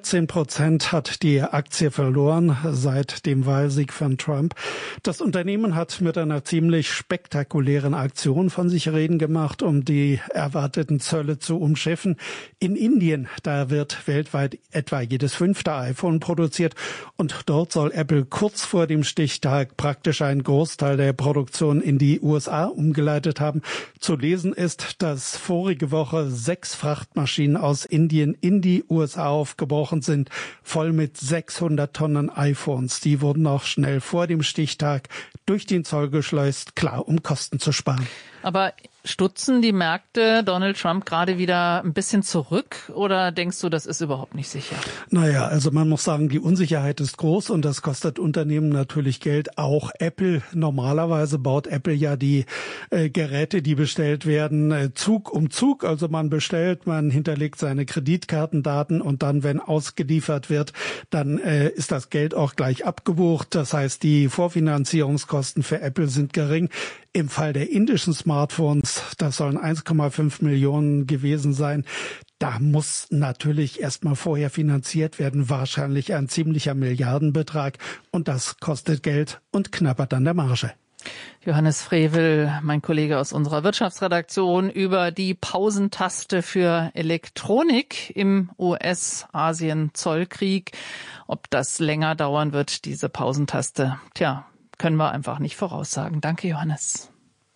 14% hat die Aktie verloren seit dem Wahlsieg von Trump. Das Unternehmen hat mit einer ziemlich spektakulären Aktion von sich reden gemacht, um die erwarteten Zölle zu umschiffen. In Indien, da wird weltweit etwa jedes 5. iPhone produziert und dort soll Apple kurz vor dem Stichtag praktisch einen Großteil der Produktion in die USA umgeleitet haben. Zu lesen ist, dass vorige Woche 6 Frachtmaschinen aus Indien in die USA aufgebrochen sind, voll mit 600 Tonnen iPhones. Die wurden auch schnell vor dem Stichtag durch den Zoll geschleust, klar, um Kosten zu sparen. Aber stutzen die Märkte Donald Trump gerade wieder ein bisschen zurück oder denkst du, das ist überhaupt nicht sicher? Naja, also man muss sagen, die Unsicherheit ist groß und das kostet Unternehmen natürlich Geld. Auch Apple, normalerweise baut Apple ja die Geräte, die bestellt werden, Zug um Zug. Also man bestellt, man hinterlegt seine Kreditkartendaten und dann, wenn ausgeliefert wird, dann ist das Geld auch gleich abgebucht. Das heißt, die Vorfinanzierungskosten für Apple sind gering. Im Fall der indischen Smartphones, das sollen 1,5 Millionen gewesen sein, da muss natürlich erstmal vorher finanziert werden, wahrscheinlich ein ziemlicher Milliardenbetrag. Und das kostet Geld und knabbert an der Marge. Johannes Frevel, mein Kollege aus unserer Wirtschaftsredaktion, über die Pausentaste für Elektronik im US-Asien-Zollkrieg. Ob das länger dauern wird, diese Pausentaste, können wir einfach nicht voraussagen. Danke, Johannes.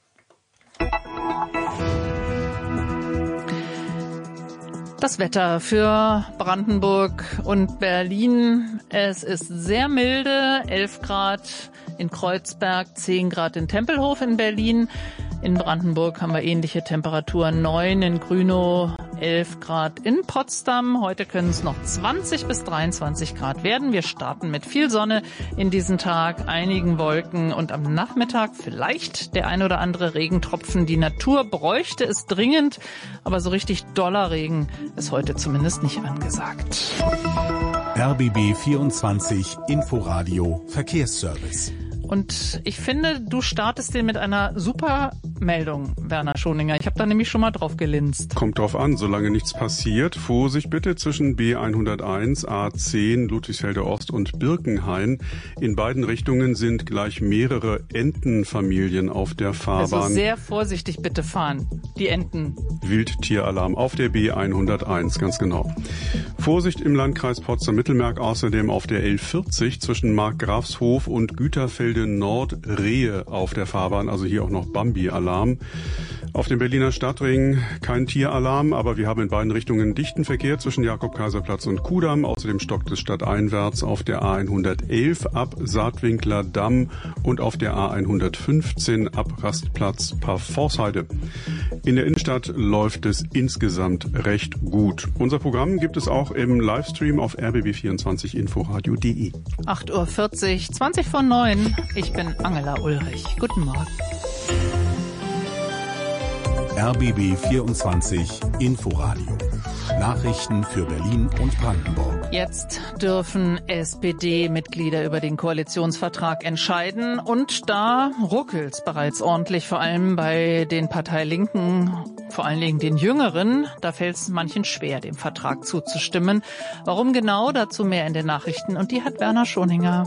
Das Wetter für Brandenburg und Berlin. Es ist sehr milde, 11 Grad in Kreuzberg, 10 Grad in Tempelhof in Berlin. In Brandenburg haben wir ähnliche Temperaturen, 9 in Grünow, 11 Grad in Potsdam. Heute können es noch 20 bis 23 Grad werden. Wir starten mit viel Sonne in diesen Tag, einigen Wolken und am Nachmittag vielleicht der ein oder andere Regentropfen. Die Natur bräuchte es dringend, aber so richtig doller Regen ist heute zumindest nicht angesagt. RBB 24 Inforadio Verkehrsservice. Und ich finde, du startest den mit einer super Meldung, Werner Schoninger. Ich habe da nämlich schon mal drauf gelinst. Kommt drauf an, solange nichts passiert. Vorsicht bitte zwischen B101, A10, Ludwigsfelde Ost und Birkenhain. In beiden Richtungen sind gleich mehrere Entenfamilien auf der Fahrbahn. Also sehr vorsichtig bitte fahren, die Enten. Wildtieralarm auf der B101, ganz genau. Vorsicht im Landkreis Potsdam-Mittelmark, außerdem auf der L40 zwischen Markgrafshof und Güterfelde Nord Rehe auf der Fahrbahn, also hier auch noch Bambi-Alarm. Auf dem Berliner Stadtring kein Tieralarm, aber wir haben in beiden Richtungen dichten Verkehr zwischen Jakob-Kaiser-Platz und Kudamm. Außerdem stockt es stadteinwärts auf der A111 ab Saatwinkler Damm und auf der A115 ab Rastplatz Parforceheide. In der Innenstadt läuft es insgesamt recht gut. Unser Programm gibt es auch im Livestream auf rbb24inforadio.de. 8:40 Uhr, 20 vor 9. Ich bin Angela Ulrich. Guten Morgen. RBB 24 Inforadio. Nachrichten für Berlin und Brandenburg. Jetzt dürfen SPD-Mitglieder über den Koalitionsvertrag entscheiden. Und da ruckelt's bereits ordentlich, vor allem bei den Parteilinken, vor allen Dingen den Jüngeren. Da fällt es manchen schwer, dem Vertrag zuzustimmen. Warum genau? Dazu mehr in den Nachrichten. Und die hat Werner Schoninger.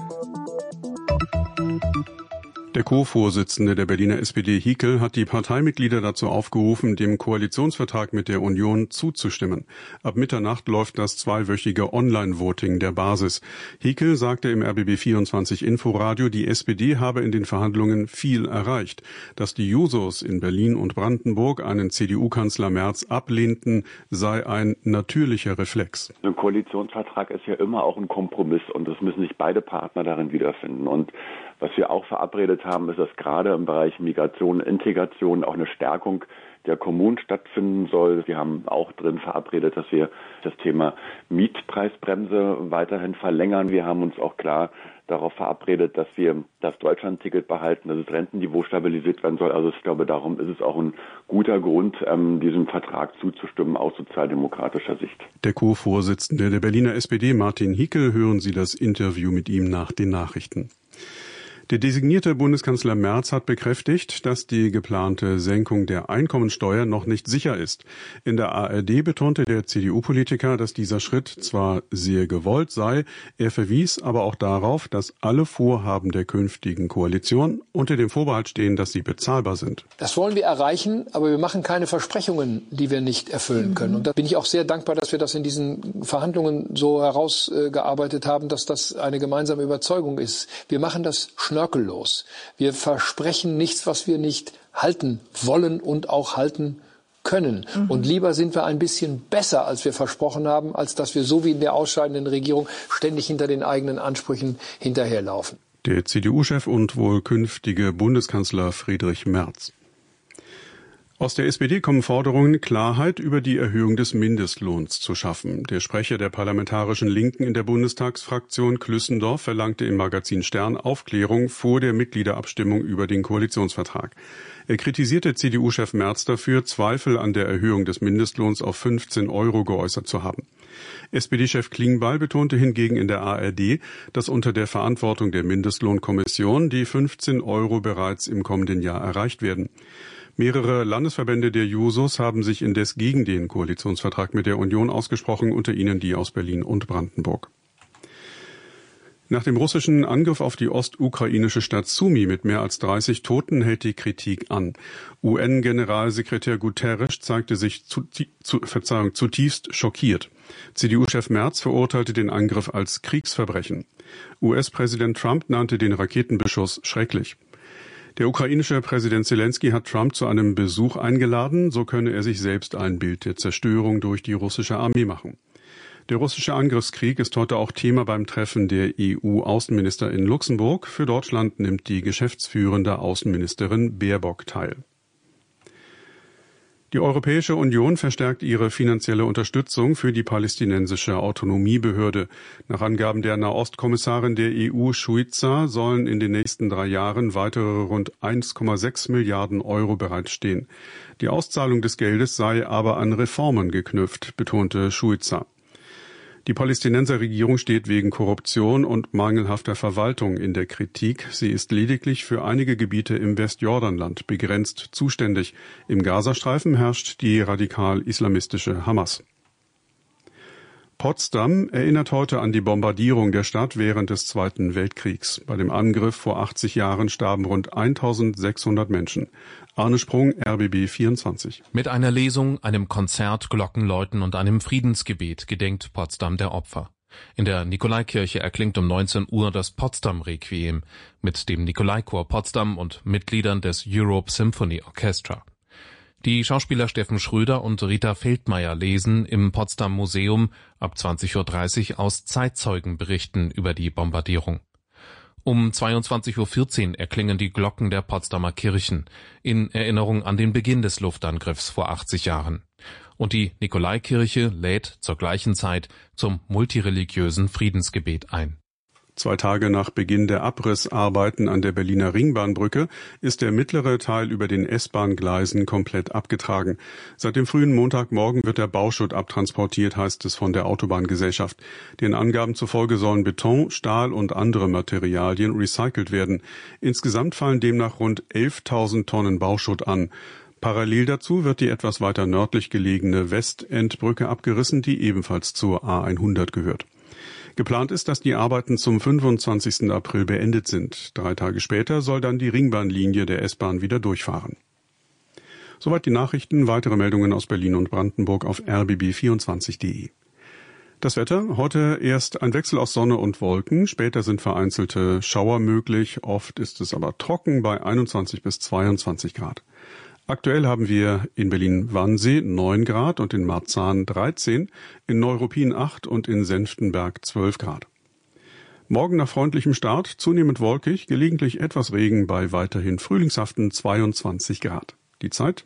Der Co-Vorsitzende der Berliner SPD, Hickel, hat die Parteimitglieder dazu aufgerufen, dem Koalitionsvertrag mit der Union zuzustimmen. Ab Mitternacht läuft das zweiwöchige Online-Voting der Basis. Hickel sagte im RBB24 Inforadio, die SPD habe in den Verhandlungen viel erreicht. Dass die Jusos in Berlin und Brandenburg einen CDU-Kanzler Merz ablehnten, sei ein natürlicher Reflex. Ein Koalitionsvertrag ist ja immer auch ein Kompromiss und es müssen sich beide Partner darin wiederfinden. Und was wir auch verabredet haben, ist, dass gerade im Bereich Migration und Integration auch eine Stärkung der Kommunen stattfinden soll. Wir haben auch drin verabredet, dass wir das Thema Mietpreisbremse weiterhin verlängern. Wir haben uns auch klar darauf verabredet, dass wir das Deutschlandticket behalten, dass das Rentenniveau stabilisiert werden soll. Also ich glaube, darum ist es auch ein guter Grund, diesem Vertrag zuzustimmen, aus sozialdemokratischer Sicht. Der Co-Vorsitzende der Berliner SPD, Martin Hickel, hören Sie das Interview mit ihm nach den Nachrichten. Der designierte Bundeskanzler Merz hat bekräftigt, dass die geplante Senkung der Einkommensteuer noch nicht sicher ist. In der ARD betonte der CDU-Politiker, dass dieser Schritt zwar sehr gewollt sei, er verwies aber auch darauf, dass alle Vorhaben der künftigen Koalition unter dem Vorbehalt stehen, dass sie bezahlbar sind. Das wollen wir erreichen, aber wir machen keine Versprechungen, die wir nicht erfüllen können. Und da bin ich auch sehr dankbar, dass wir das in diesen Verhandlungen so herausgearbeitet haben, dass das eine gemeinsame Überzeugung ist. Wir machen das schnörkellos. Wir versprechen nichts, was wir nicht halten wollen und auch halten können. Und lieber sind wir ein bisschen besser, als wir versprochen haben, als dass wir so wie in der ausscheidenden Regierung ständig hinter den eigenen Ansprüchen hinterherlaufen. Der CDU-Chef und wohl künftige Bundeskanzler Friedrich Merz. Aus der SPD kommen Forderungen, Klarheit über die Erhöhung des Mindestlohns zu schaffen. Der Sprecher der parlamentarischen Linken in der Bundestagsfraktion Klüssendorf verlangte im Magazin Stern Aufklärung vor der Mitgliederabstimmung über den Koalitionsvertrag. Er kritisierte CDU-Chef Merz dafür, Zweifel an der Erhöhung des Mindestlohns auf 15 € geäußert zu haben. SPD-Chef Klingbeil betonte hingegen in der ARD, dass unter der Verantwortung der Mindestlohnkommission die 15 € bereits im kommenden Jahr erreicht werden. Mehrere Landesverbände der Jusos haben sich indes gegen den Koalitionsvertrag mit der Union ausgesprochen, unter ihnen die aus Berlin und Brandenburg. Nach dem russischen Angriff auf die ostukrainische Stadt Sumy mit mehr als 30 Toten hält die Kritik an. UN-Generalsekretär Guterres zeigte sich zutiefst schockiert. CDU-Chef Merz verurteilte den Angriff als Kriegsverbrechen. US-Präsident Trump nannte den Raketenbeschuss schrecklich. Der ukrainische Präsident Zelensky hat Trump zu einem Besuch eingeladen, so könne er sich selbst ein Bild der Zerstörung durch die russische Armee machen. Der russische Angriffskrieg ist heute auch Thema beim Treffen der EU-Außenminister in Luxemburg. Für Deutschland nimmt die geschäftsführende Außenministerin Baerbock teil. Die Europäische Union verstärkt ihre finanzielle Unterstützung für die palästinensische Autonomiebehörde. Nach Angaben der Nahostkommissarin der EU, Šuica, sollen in den nächsten 3 Jahren weitere rund 1,6 Milliarden € bereitstehen. Die Auszahlung des Geldes sei aber an Reformen geknüpft, betonte Šuica. Die Palästinenserregierung steht wegen Korruption und mangelhafter Verwaltung in der Kritik. Sie ist lediglich für einige Gebiete im Westjordanland begrenzt zuständig. Im Gazastreifen herrscht die radikal-islamistische Hamas. Potsdam erinnert heute an die Bombardierung der Stadt während des Zweiten Weltkriegs. Bei dem Angriff vor 80 Jahren starben rund 1600 Menschen. Arne Sprung, RBB 24. Mit einer Lesung, einem Konzert, Glockenläuten und einem Friedensgebet gedenkt Potsdam der Opfer. In der Nikolaikirche erklingt um 19 Uhr das Potsdam-Requiem mit dem Nikolaikchor Potsdam und Mitgliedern des Europe Symphony Orchestra. Die Schauspieler Steffen Schröder und Rita Feldmeier lesen im Potsdam Museum ab 20.30 Uhr aus Zeitzeugenberichten über die Bombardierung. Um 22.14 Uhr erklingen die Glocken der Potsdamer Kirchen in Erinnerung an den Beginn des Luftangriffs vor 80 Jahren. Und die Nikolaikirche lädt zur gleichen Zeit zum multireligiösen Friedensgebet ein. 2 Tage nach Beginn der Abrissarbeiten an der Berliner Ringbahnbrücke ist der mittlere Teil über den S-Bahn-Gleisen komplett abgetragen. Seit dem frühen Montagmorgen wird der Bauschutt abtransportiert, heißt es von der Autobahngesellschaft. Den Angaben zufolge sollen Beton, Stahl und andere Materialien recycelt werden. Insgesamt fallen demnach rund 11.000 Tonnen Bauschutt an. Parallel dazu wird die etwas weiter nördlich gelegene Westendbrücke abgerissen, die ebenfalls zur A100 gehört. Geplant ist, dass die Arbeiten zum 25. April beendet sind. 3 Tage später soll dann die Ringbahnlinie der S-Bahn wieder durchfahren. Soweit die Nachrichten. Weitere Meldungen aus Berlin und Brandenburg auf rbb24.de. Das Wetter. Heute erst ein Wechsel aus Sonne und Wolken. Später sind vereinzelte Schauer möglich. Oft ist es aber trocken bei 21 bis 22 Grad. Aktuell haben wir in Berlin-Wannsee 9 Grad und in Marzahn 13, in Neuruppin 8 und in Senftenberg 12 Grad. Morgen nach freundlichem Start, zunehmend wolkig, gelegentlich etwas Regen bei weiterhin frühlingshaften 22 Grad. Die Zeit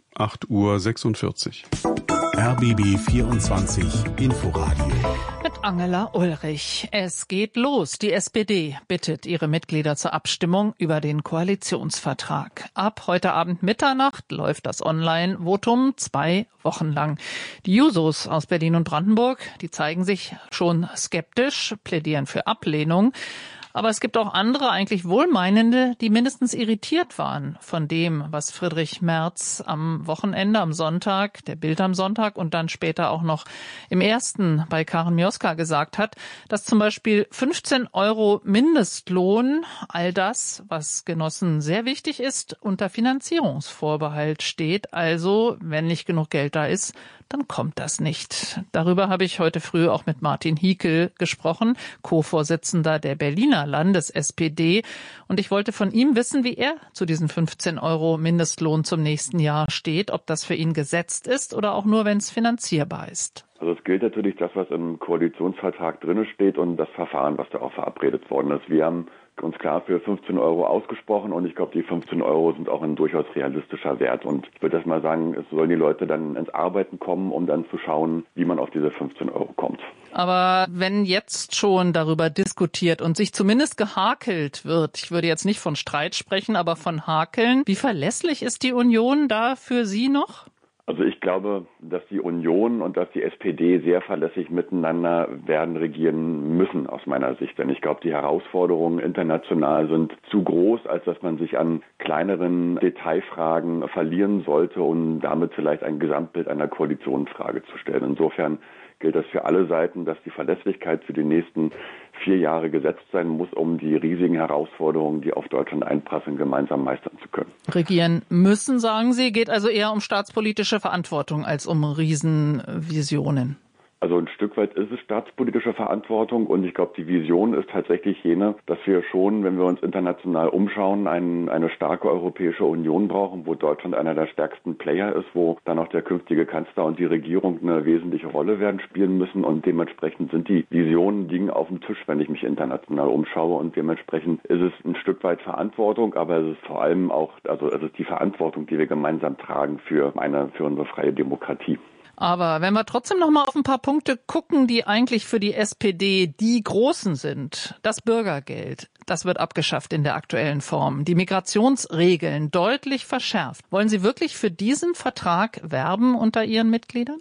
8:46 Uhr. RBB 24 Inforadio. Mit Angela Ulrich. Es geht los. Die SPD bittet ihre Mitglieder zur Abstimmung über den Koalitionsvertrag. Ab heute Abend Mitternacht läuft das Online-Votum 2 Wochen lang. Die Jusos aus Berlin und Brandenburg, die zeigen sich schon skeptisch, plädieren für Ablehnung. Aber es gibt auch andere, eigentlich Wohlmeinende, die mindestens irritiert waren von dem, was Friedrich Merz am Wochenende, am Sonntag, der Bild am Sonntag und dann später auch noch im Ersten bei Karen Mioska gesagt hat, dass zum Beispiel 15 € Mindestlohn, all das, was Genossen sehr wichtig ist, unter Finanzierungsvorbehalt steht. Also, wenn nicht genug Geld da ist, dann kommt das nicht. Darüber habe ich heute früh auch mit Martin Hiekel gesprochen, Co-Vorsitzender der Berliner Landes-SPD. Und ich wollte von ihm wissen, wie er zu diesen 15 € Mindestlohn zum nächsten Jahr steht, ob das für ihn gesetzt ist oder auch nur, wenn es finanzierbar ist. Also es gilt natürlich das, was im Koalitionsvertrag drin steht und das Verfahren, was da auch verabredet worden ist. Wir haben uns klar für 15 € ausgesprochen und ich glaube, die 15 € sind auch ein durchaus realistischer Wert. Und ich würde das mal sagen, es sollen die Leute dann ins Arbeiten kommen, um dann zu schauen, wie man auf diese 15 € kommt. Aber wenn jetzt schon darüber diskutiert und sich zumindest gehakelt wird, ich würde jetzt nicht von Streit sprechen, aber von Hakeln, wie verlässlich ist die Union da für Sie noch? Also ich glaube, dass die Union und dass die SPD sehr verlässlich miteinander werden regieren müssen, aus meiner Sicht. Denn ich glaube, die Herausforderungen international sind zu groß, als dass man sich an kleineren Detailfragen verlieren sollte und damit vielleicht ein Gesamtbild einer Koalitionsfrage zu stellen. Insofern gilt das für alle Seiten, dass die Verlässlichkeit für die nächsten 4 Jahre gesetzt sein muss, um die riesigen Herausforderungen, die auf Deutschland einprasseln, gemeinsam meistern zu können. Regieren müssen, sagen Sie, geht also eher um staatspolitische Verantwortung als um Riesenvisionen. Also ein Stück weit ist es staatspolitische Verantwortung und ich glaube, die Vision ist tatsächlich jene, dass wir schon, wenn wir uns international umschauen, eine starke Europäische Union brauchen, wo Deutschland einer der stärksten Player ist, wo dann auch der künftige Kanzler und die Regierung eine wesentliche Rolle werden spielen müssen und dementsprechend sind die Visionen liegen auf dem Tisch, wenn ich mich international umschaue und dementsprechend ist es ein Stück weit Verantwortung, aber es ist vor allem auch, also es ist die Verantwortung, die wir gemeinsam tragen für unsere freie Demokratie. Aber wenn wir trotzdem noch mal auf ein paar Punkte gucken, die eigentlich für die SPD die großen sind. Das Bürgergeld, das wird abgeschafft in der aktuellen Form. Die Migrationsregeln deutlich verschärft. Wollen Sie wirklich für diesen Vertrag werben unter Ihren Mitgliedern?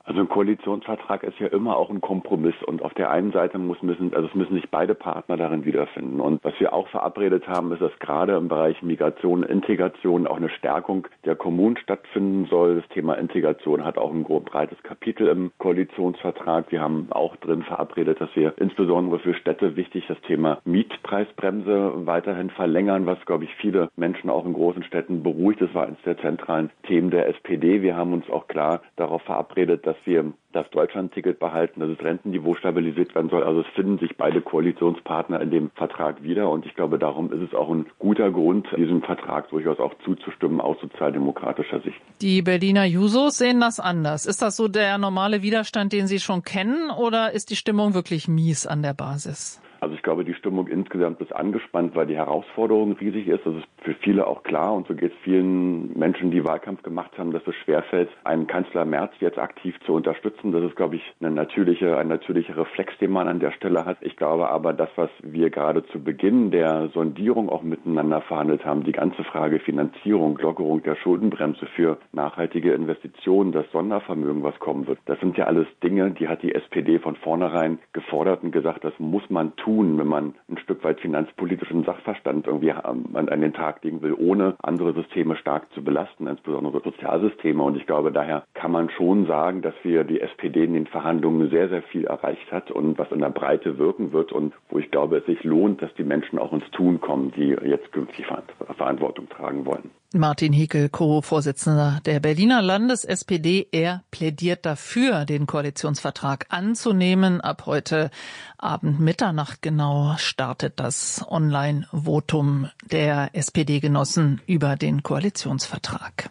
Also ein Koalitionsvertrag ist ja immer auch ein Kompromiss und auf der einen Seite müssen sich beide Partner darin wiederfinden. Und was wir auch verabredet haben, ist, dass gerade im Bereich Migration und Integration auch eine Stärkung der Kommunen stattfinden soll. Das Thema Integration hat auch ein breites Kapitel im Koalitionsvertrag. Wir haben auch drin verabredet, dass wir insbesondere für Städte wichtig das Thema Mietpreisbremse weiterhin verlängern, was, glaube ich, viele Menschen auch in großen Städten beruhigt. Das war eines der zentralen Themen der SPD. Wir haben uns auch klar darauf verabredet, dass wir das Deutschlandticket behalten, dass das Rentenniveau stabilisiert werden soll. Also es finden sich beide Koalitionspartner in dem Vertrag wieder und ich glaube, darum ist es auch ein guter Grund, diesem Vertrag durchaus auch zuzustimmen aus sozialdemokratischer Sicht. Die Berliner Jusos sehen das anders. Ist das so der normale Widerstand, den Sie schon kennen, oder ist die Stimmung wirklich mies an der Basis? Also ich glaube, die Stimmung insgesamt ist angespannt, weil die Herausforderung riesig ist. Das ist für viele auch klar und so geht es vielen Menschen, die Wahlkampf gemacht haben, dass es schwerfällt, einen Kanzler Merz jetzt aktiv zu unterstützen. Das ist, glaube ich, ein natürlicher Reflex, den man an der Stelle hat. Ich glaube aber, das, was wir gerade zu Beginn der Sondierung auch miteinander verhandelt haben, die ganze Frage Finanzierung, Lockerung der Schuldenbremse für nachhaltige Investitionen, das Sondervermögen, was kommen wird, das sind ja alles Dinge, die hat die SPD von vornherein gefordert und gesagt, das muss man tun, wenn man ein Stück weit finanzpolitischen Sachverstand irgendwie an den Tag legen will, ohne andere Systeme stark zu belasten, insbesondere Sozialsysteme. Und ich glaube, daher kann man schon sagen, dass die SPD in den Verhandlungen sehr, sehr viel erreicht hat und was in der Breite wirken wird und wo ich glaube, es sich lohnt, dass die Menschen auch ins Tun kommen, die jetzt künftig Verantwortung tragen wollen. Martin Hickel, Co-Vorsitzender der Berliner Landes-SPD, er plädiert dafür, den Koalitionsvertrag anzunehmen. Ab heute Abend Mitternacht genau startet das Online-Votum der SPD-Genossen über den Koalitionsvertrag.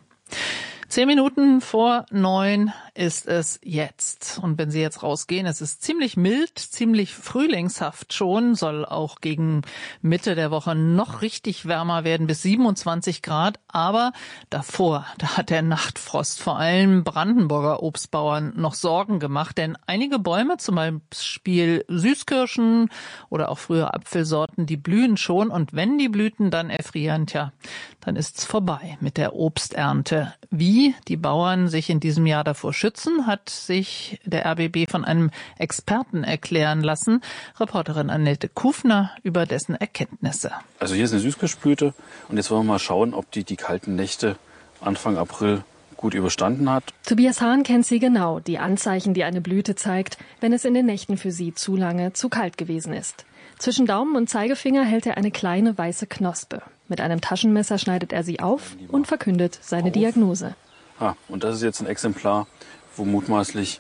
10 Minuten vor 9 ist es jetzt. Und wenn Sie jetzt rausgehen, es ist ziemlich mild, ziemlich frühlingshaft schon, soll auch gegen Mitte der Woche noch richtig wärmer werden, bis 27 Grad. Aber davor, da hat der Nachtfrost vor allem Brandenburger Obstbauern noch Sorgen gemacht. Denn einige Bäume, zum Beispiel Süßkirschen oder auch früher Apfelsorten, die blühen schon. Und wenn die Blüten dann erfrieren, dann ist's vorbei mit der Obsternte. Wie die Bauern sich in diesem Jahr davor schützen, hat sich der RBB von einem Experten erklären lassen. Reporterin Annette Kufner über dessen Erkenntnisse. Also hier ist eine Süßkirschblüte und jetzt wollen wir mal schauen, ob die kalten Nächte Anfang April gut überstanden hat. Tobias Hahn kennt sie genau, die Anzeichen, die eine Blüte zeigt, wenn es in den Nächten für sie zu lange zu kalt gewesen ist. Zwischen Daumen und Zeigefinger hält er eine kleine weiße Knospe. Mit einem Taschenmesser schneidet er sie auf und verkündet seine Diagnose. Und das ist jetzt ein Exemplar, wo mutmaßlich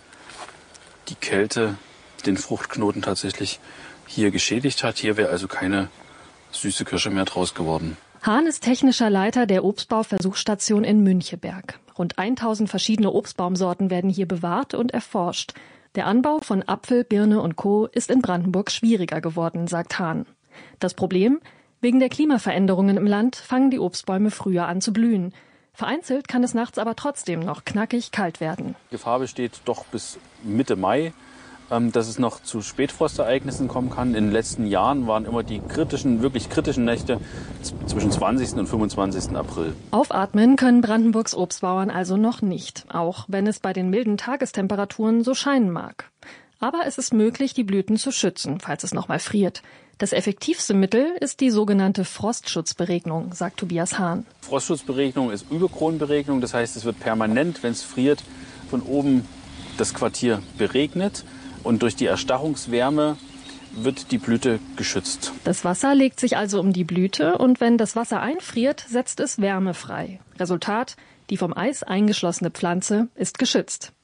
die Kälte den Fruchtknoten tatsächlich hier geschädigt hat. Hier wäre also keine süße Kirsche mehr draus geworden. Hahn ist technischer Leiter der Obstbau-Versuchsstation in Müncheberg. Rund 1000 verschiedene Obstbaumsorten werden hier bewahrt und erforscht. Der Anbau von Apfel, Birne und Co. ist in Brandenburg schwieriger geworden, sagt Hahn. Das Problem? Wegen der Klimaveränderungen im Land fangen die Obstbäume früher an zu blühen. Vereinzelt kann es nachts aber trotzdem noch knackig kalt werden. Die Gefahr besteht doch bis Mitte Mai, dass es noch zu Spätfrostereignissen kommen kann. In den letzten Jahren waren immer die wirklich kritischen Nächte zwischen 20. und 25. April. Aufatmen können Brandenburgs Obstbauern also noch nicht, auch wenn es bei den milden Tagestemperaturen so scheinen mag. Aber es ist möglich, die Blüten zu schützen, falls es noch mal friert. Das effektivste Mittel ist die sogenannte Frostschutzberegnung, sagt Tobias Hahn. Frostschutzberegnung ist Überkronenberegnung, das heißt, es wird permanent, wenn es friert, von oben das Quartier beregnet und durch die Erstarrungswärme wird die Blüte geschützt. Das Wasser legt sich also um die Blüte und wenn das Wasser einfriert, setzt es Wärme frei. Resultat, die vom Eis eingeschlossene Pflanze ist geschützt.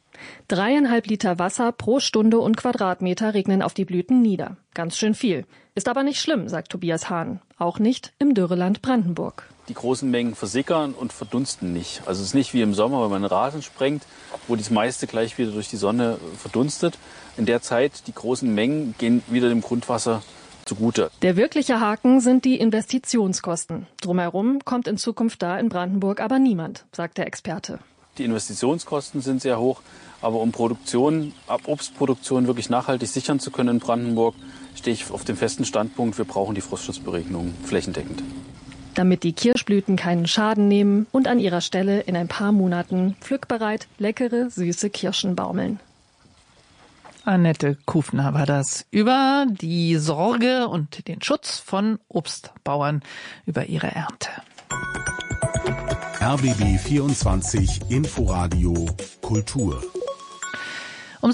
3,5 Liter Wasser pro Stunde und Quadratmeter regnen auf die Blüten nieder. Ganz schön viel. Ist aber nicht schlimm, sagt Tobias Hahn. Auch nicht im Dürreland Brandenburg. Die großen Mengen versickern und verdunsten nicht. Also es ist nicht wie im Sommer, wenn man einen Rasen sprengt, wo das meiste gleich wieder durch die Sonne verdunstet. In der Zeit, die großen Mengen gehen wieder dem Grundwasser zugute. Der wirkliche Haken sind die Investitionskosten. Drumherum kommt in Zukunft da in Brandenburg aber niemand, sagt der Experte. Die Investitionskosten sind sehr hoch, aber um Obstproduktion wirklich nachhaltig sichern zu können in Brandenburg, stehe ich auf dem festen Standpunkt, wir brauchen die Frostschutzberegnung flächendeckend. damit die Kirschblüten keinen Schaden nehmen und an ihrer Stelle in ein paar Monaten pflückbereit leckere, süße Kirschen baumeln. Annette Kufner war das über die Sorge und den Schutz von Obstbauern über ihre Ernte. RBB 24 Inforadio Kultur. Um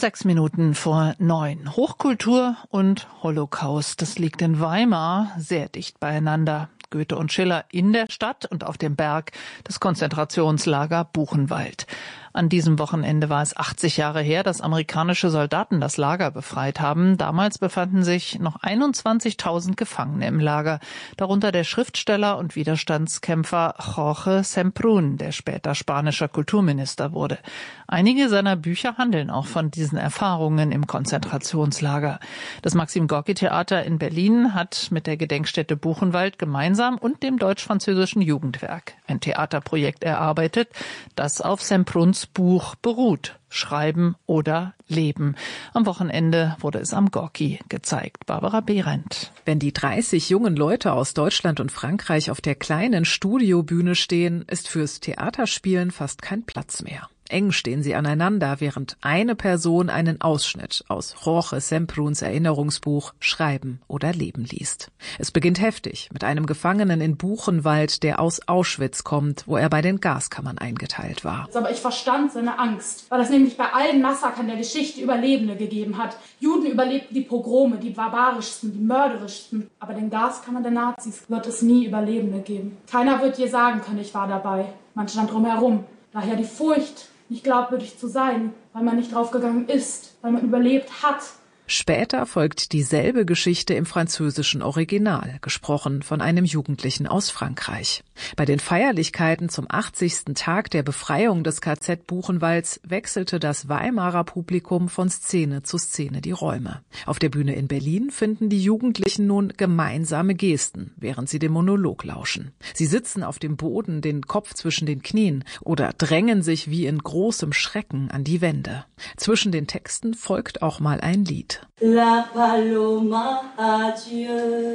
8:06. Hochkultur und Holocaust. Das liegt in Weimar sehr dicht beieinander. Goethe und Schiller in der Stadt und auf dem Berg das Konzentrationslager Buchenwald. An diesem Wochenende war es 80 Jahre her, dass amerikanische Soldaten das Lager befreit haben. Damals befanden sich noch 21.000 Gefangene im Lager, darunter der Schriftsteller und Widerstandskämpfer Jorge Semprún, der später spanischer Kulturminister wurde. Einige seiner Bücher handeln auch von diesen Erfahrungen im Konzentrationslager. Das Maxim-Gorki-Theater in Berlin hat mit der Gedenkstätte Buchenwald gemeinsam und dem Deutsch-Französischen Jugendwerk ein Theaterprojekt erarbeitet, das auf Sempruns Buch beruht. Schreiben oder Leben. Am Wochenende wurde es am Gorki gezeigt. Barbara Behrendt. Wenn die 30 jungen Leute aus Deutschland und Frankreich auf der kleinen Studiobühne stehen, ist fürs Theaterspielen fast kein Platz mehr. Eng stehen sie aneinander, während eine Person einen Ausschnitt aus Jorge Sempruns Erinnerungsbuch Schreiben oder Leben liest. Es beginnt heftig mit einem Gefangenen in Buchenwald, der aus Auschwitz kommt, wo er bei den Gaskammern eingeteilt war. Aber ich verstand seine Angst, weil es nämlich bei allen Massakern der Geschichte Überlebende gegeben hat. Juden überlebten die Pogrome, die barbarischsten, die mörderischsten. Aber den Gaskammern der Nazis wird es nie Überlebende geben. Keiner wird je sagen können, ich war dabei. Man stand drumherum. Daher die Furcht, nicht glaubwürdig zu sein, weil man nicht draufgegangen ist, weil man überlebt hat. Später folgt dieselbe Geschichte im französischen Original, gesprochen von einem Jugendlichen aus Frankreich. Bei den Feierlichkeiten zum 80. Tag der Befreiung des KZ Buchenwalds wechselte das Weimarer Publikum von Szene zu Szene die Räume. Auf der Bühne in Berlin finden die Jugendlichen nun gemeinsame Gesten, während sie dem Monolog lauschen. Sie sitzen auf dem Boden, den Kopf zwischen den Knien oder drängen sich wie in großem Schrecken an die Wände. Zwischen den Texten folgt auch mal ein Lied. La paloma, adieu,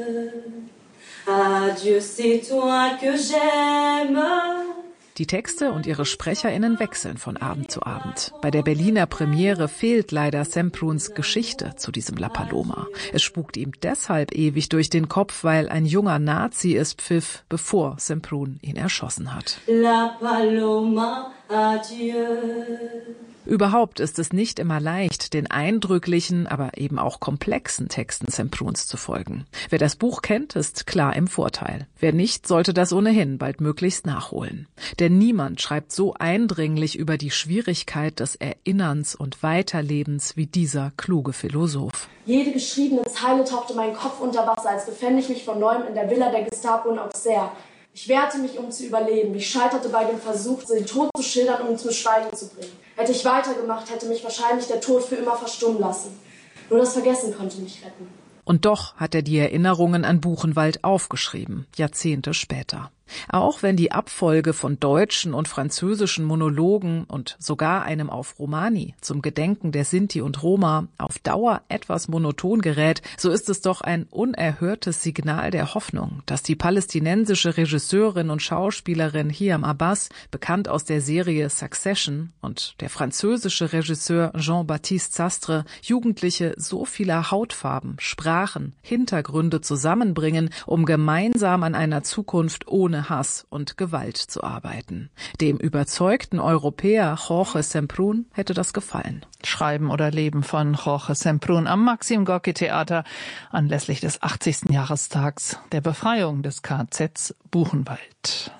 adieu, c'est toi que j'aime. Die Texte und ihre SprecherInnen wechseln von Abend zu Abend. Bei der Berliner Premiere fehlt leider Sempruns Geschichte zu diesem La Paloma. Es spukt ihm deshalb ewig durch den Kopf, weil ein junger Nazi es pfiff, bevor Semprun ihn erschossen hat. La Paloma, adieu. Überhaupt ist es nicht immer leicht, den eindrücklichen, aber eben auch komplexen Texten Sempruns zu folgen. Wer das Buch kennt, ist klar im Vorteil. Wer nicht, sollte das ohnehin baldmöglichst nachholen. Denn niemand schreibt so eindringlich über die Schwierigkeit des Erinnerns und Weiterlebens wie dieser kluge Philosoph. Jede geschriebene Zeile tauchte meinen Kopf unter Wasser, als befände ich mich von neuem in der Villa der Gestapo in Auxerre. Ich wehrte mich, um zu überleben. Ich scheiterte bei dem Versuch, den Tod zu schildern, um ihn zum Schweigen zu bringen. Hätte ich weitergemacht, hätte mich wahrscheinlich der Tod für immer verstummen lassen. Nur das Vergessen konnte mich retten. Und doch hat er die Erinnerungen an Buchenwald aufgeschrieben, Jahrzehnte später. Auch wenn die Abfolge von deutschen und französischen Monologen und sogar einem auf Romani zum Gedenken der Sinti und Roma auf Dauer etwas monoton gerät, so ist es doch ein unerhörtes Signal der Hoffnung, dass die palästinensische Regisseurin und Schauspielerin Hiam Abbas, bekannt aus der Serie Succession, und der französische Regisseur Jean-Baptiste Sastre Jugendliche so vieler Hautfarben, Sprachen, Hintergründe zusammenbringen, um gemeinsam an einer Zukunft ohne Hass und Gewalt zu arbeiten. Dem überzeugten Europäer Jorge Semprún hätte das gefallen. Schreiben oder Leben von Jorge Semprún am Maxim-Gorki-Theater anlässlich des 80. Jahrestags der Befreiung des KZs Buchenwald.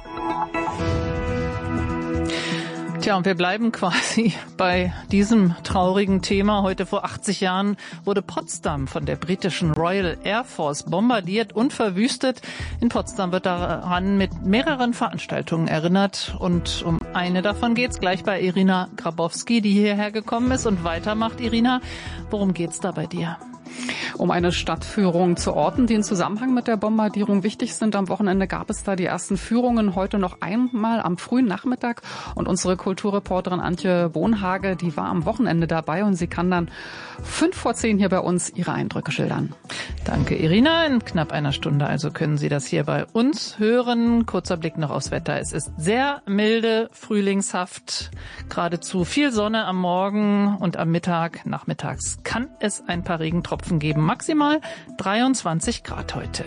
Tja, und wir bleiben quasi bei diesem traurigen Thema. Heute vor 80 Jahren wurde Potsdam von der britischen Royal Air Force bombardiert und verwüstet. In Potsdam wird daran mit mehreren Veranstaltungen erinnert. Und um eine davon geht's gleich bei Irina Grabowski, die hierher gekommen ist und weitermacht. Irina, worum geht's da bei dir? Um eine Stadtführung zu Orten, die in Zusammenhang mit der Bombardierung wichtig sind. Am Wochenende gab es da die ersten Führungen, heute noch einmal am frühen Nachmittag. Und unsere Kulturreporterin Antje Bohnhage, die war am Wochenende dabei und sie kann dann 5:10 hier bei uns ihre Eindrücke schildern. Danke, Irina. In knapp einer Stunde also können Sie das hier bei uns hören. Kurzer Blick noch aufs Wetter. Es ist sehr milde, frühlingshaft, geradezu viel Sonne am Morgen und am Mittag. Nachmittags kann es ein paar Regentropfen geben. Maximal 23 Grad heute.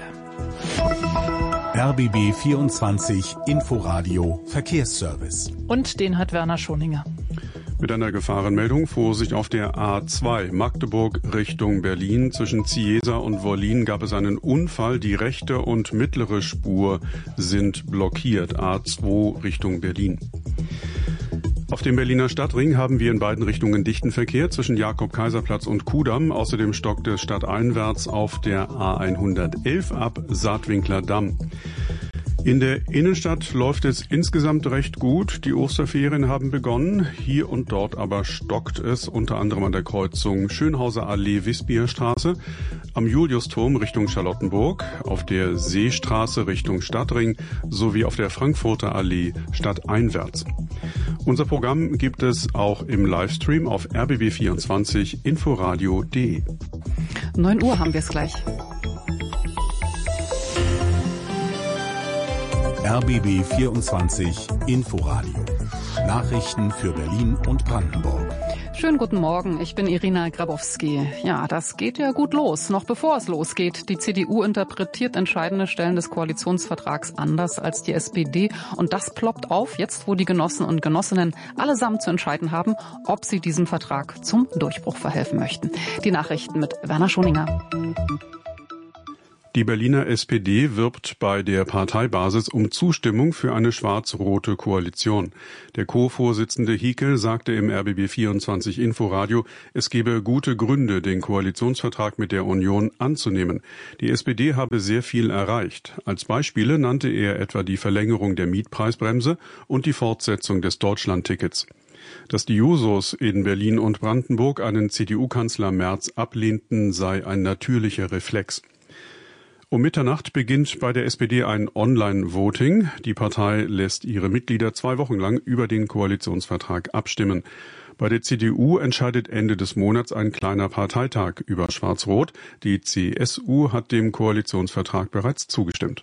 RBB 24 Inforadio Verkehrsservice. Und den hat Werner Schoninger. Mit einer Gefahrenmeldung: Vorsicht auf der A2 Magdeburg Richtung Berlin. Zwischen Ziesa und Wollin gab es einen Unfall. Die rechte und mittlere Spur sind blockiert. A2 Richtung Berlin. Auf dem Berliner Stadtring haben wir in beiden Richtungen dichten Verkehr zwischen Jakob-Kaiser-Platz und Kudamm. Außerdem stockt es stadteinwärts auf der A111 ab Saatwinkler Damm. In der Innenstadt läuft es insgesamt recht gut. Die Osterferien haben begonnen. Hier und dort aber stockt es, unter anderem an der Kreuzung Schönhauser Allee, Wispierstraße, am Juliusturm Richtung Charlottenburg, auf der Seestraße Richtung Stadtring sowie auf der Frankfurter Allee stadteinwärts. Unser Programm gibt es auch im Livestream auf rbb24inforadio.de. 9 Uhr haben wir es gleich. RBB 24 Inforadio. Nachrichten für Berlin und Brandenburg. Schönen guten Morgen, ich bin Irina Grabowski. Ja, das geht ja gut los. Noch bevor es losgeht, die CDU interpretiert entscheidende Stellen des Koalitionsvertrags anders als die SPD. Und das ploppt auf, jetzt wo die Genossen und Genossinnen allesamt zu entscheiden haben, ob sie diesem Vertrag zum Durchbruch verhelfen möchten. Die Nachrichten mit Werner Schoninger. Die Berliner SPD wirbt bei der Parteibasis um Zustimmung für eine schwarz-rote Koalition. Der Co-Vorsitzende Hiekel sagte im RBB 24 Inforadio, es gebe gute Gründe, den Koalitionsvertrag mit der Union anzunehmen. Die SPD habe sehr viel erreicht. Als Beispiele nannte er etwa die Verlängerung der Mietpreisbremse und die Fortsetzung des Deutschlandtickets. Dass die Jusos in Berlin und Brandenburg einen CDU-Kanzler Merz ablehnten, sei ein natürlicher Reflex. Um Mitternacht beginnt bei der SPD ein Online-Voting. Die Partei lässt ihre Mitglieder 2 Wochen lang über den Koalitionsvertrag abstimmen. Bei der CDU entscheidet Ende des Monats ein kleiner Parteitag über Schwarz-Rot. Die CSU hat dem Koalitionsvertrag bereits zugestimmt.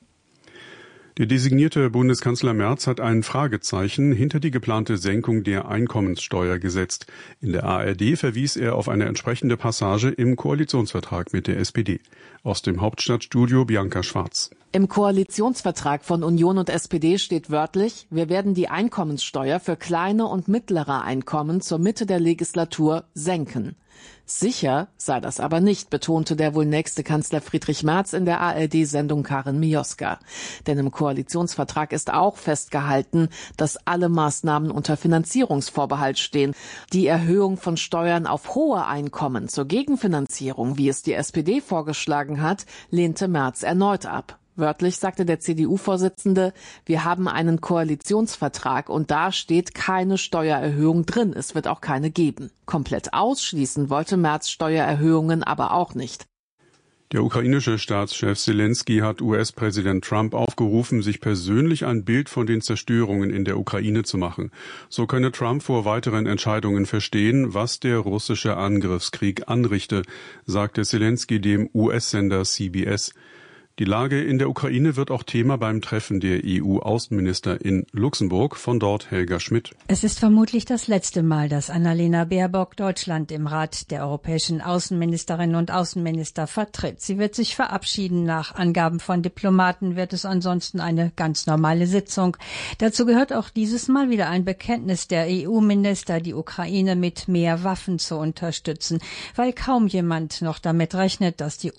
Der designierte Bundeskanzler Merz hat ein Fragezeichen hinter die geplante Senkung der Einkommenssteuer gesetzt. In der ARD verwies er auf eine entsprechende Passage im Koalitionsvertrag mit der SPD. Aus dem Hauptstadtstudio Bianca Schwarz. Im Koalitionsvertrag von Union und SPD steht wörtlich, wir werden die Einkommenssteuer für kleine und mittlere Einkommen zur Mitte der Legislatur senken. Sicher sei das aber nicht, betonte der wohl nächste Kanzler Friedrich Merz in der ARD-Sendung Karin Mioska. Denn im Koalitionsvertrag ist auch festgehalten, dass alle Maßnahmen unter Finanzierungsvorbehalt stehen. Die Erhöhung von Steuern auf hohe Einkommen zur Gegenfinanzierung, wie es die SPD vorgeschlagen hat, lehnte Merz erneut ab. Wörtlich sagte der CDU-Vorsitzende, wir haben einen Koalitionsvertrag und da steht keine Steuererhöhung drin. Es wird auch keine geben. Komplett ausschließen wollte Merz Steuererhöhungen aber auch nicht. Der ukrainische Staatschef Zelensky hat US-Präsident Trump aufgerufen, sich persönlich ein Bild von den Zerstörungen in der Ukraine zu machen. So könne Trump vor weiteren Entscheidungen verstehen, was der russische Angriffskrieg anrichte, sagte Zelensky dem US-Sender CBS. Die Lage in der Ukraine wird auch Thema beim Treffen der EU-Außenminister in Luxemburg. Von dort Helga Schmidt. Es ist vermutlich das letzte Mal, dass Annalena Baerbock Deutschland im Rat der europäischen Außenministerinnen und Außenminister vertritt. Sie wird sich verabschieden. Nach Angaben von Diplomaten wird es ansonsten eine ganz normale Sitzung. Dazu gehört auch dieses Mal wieder ein Bekenntnis der EU-Minister, die Ukraine mit mehr Waffen zu unterstützen, weil kaum jemand noch damit rechnet, dass die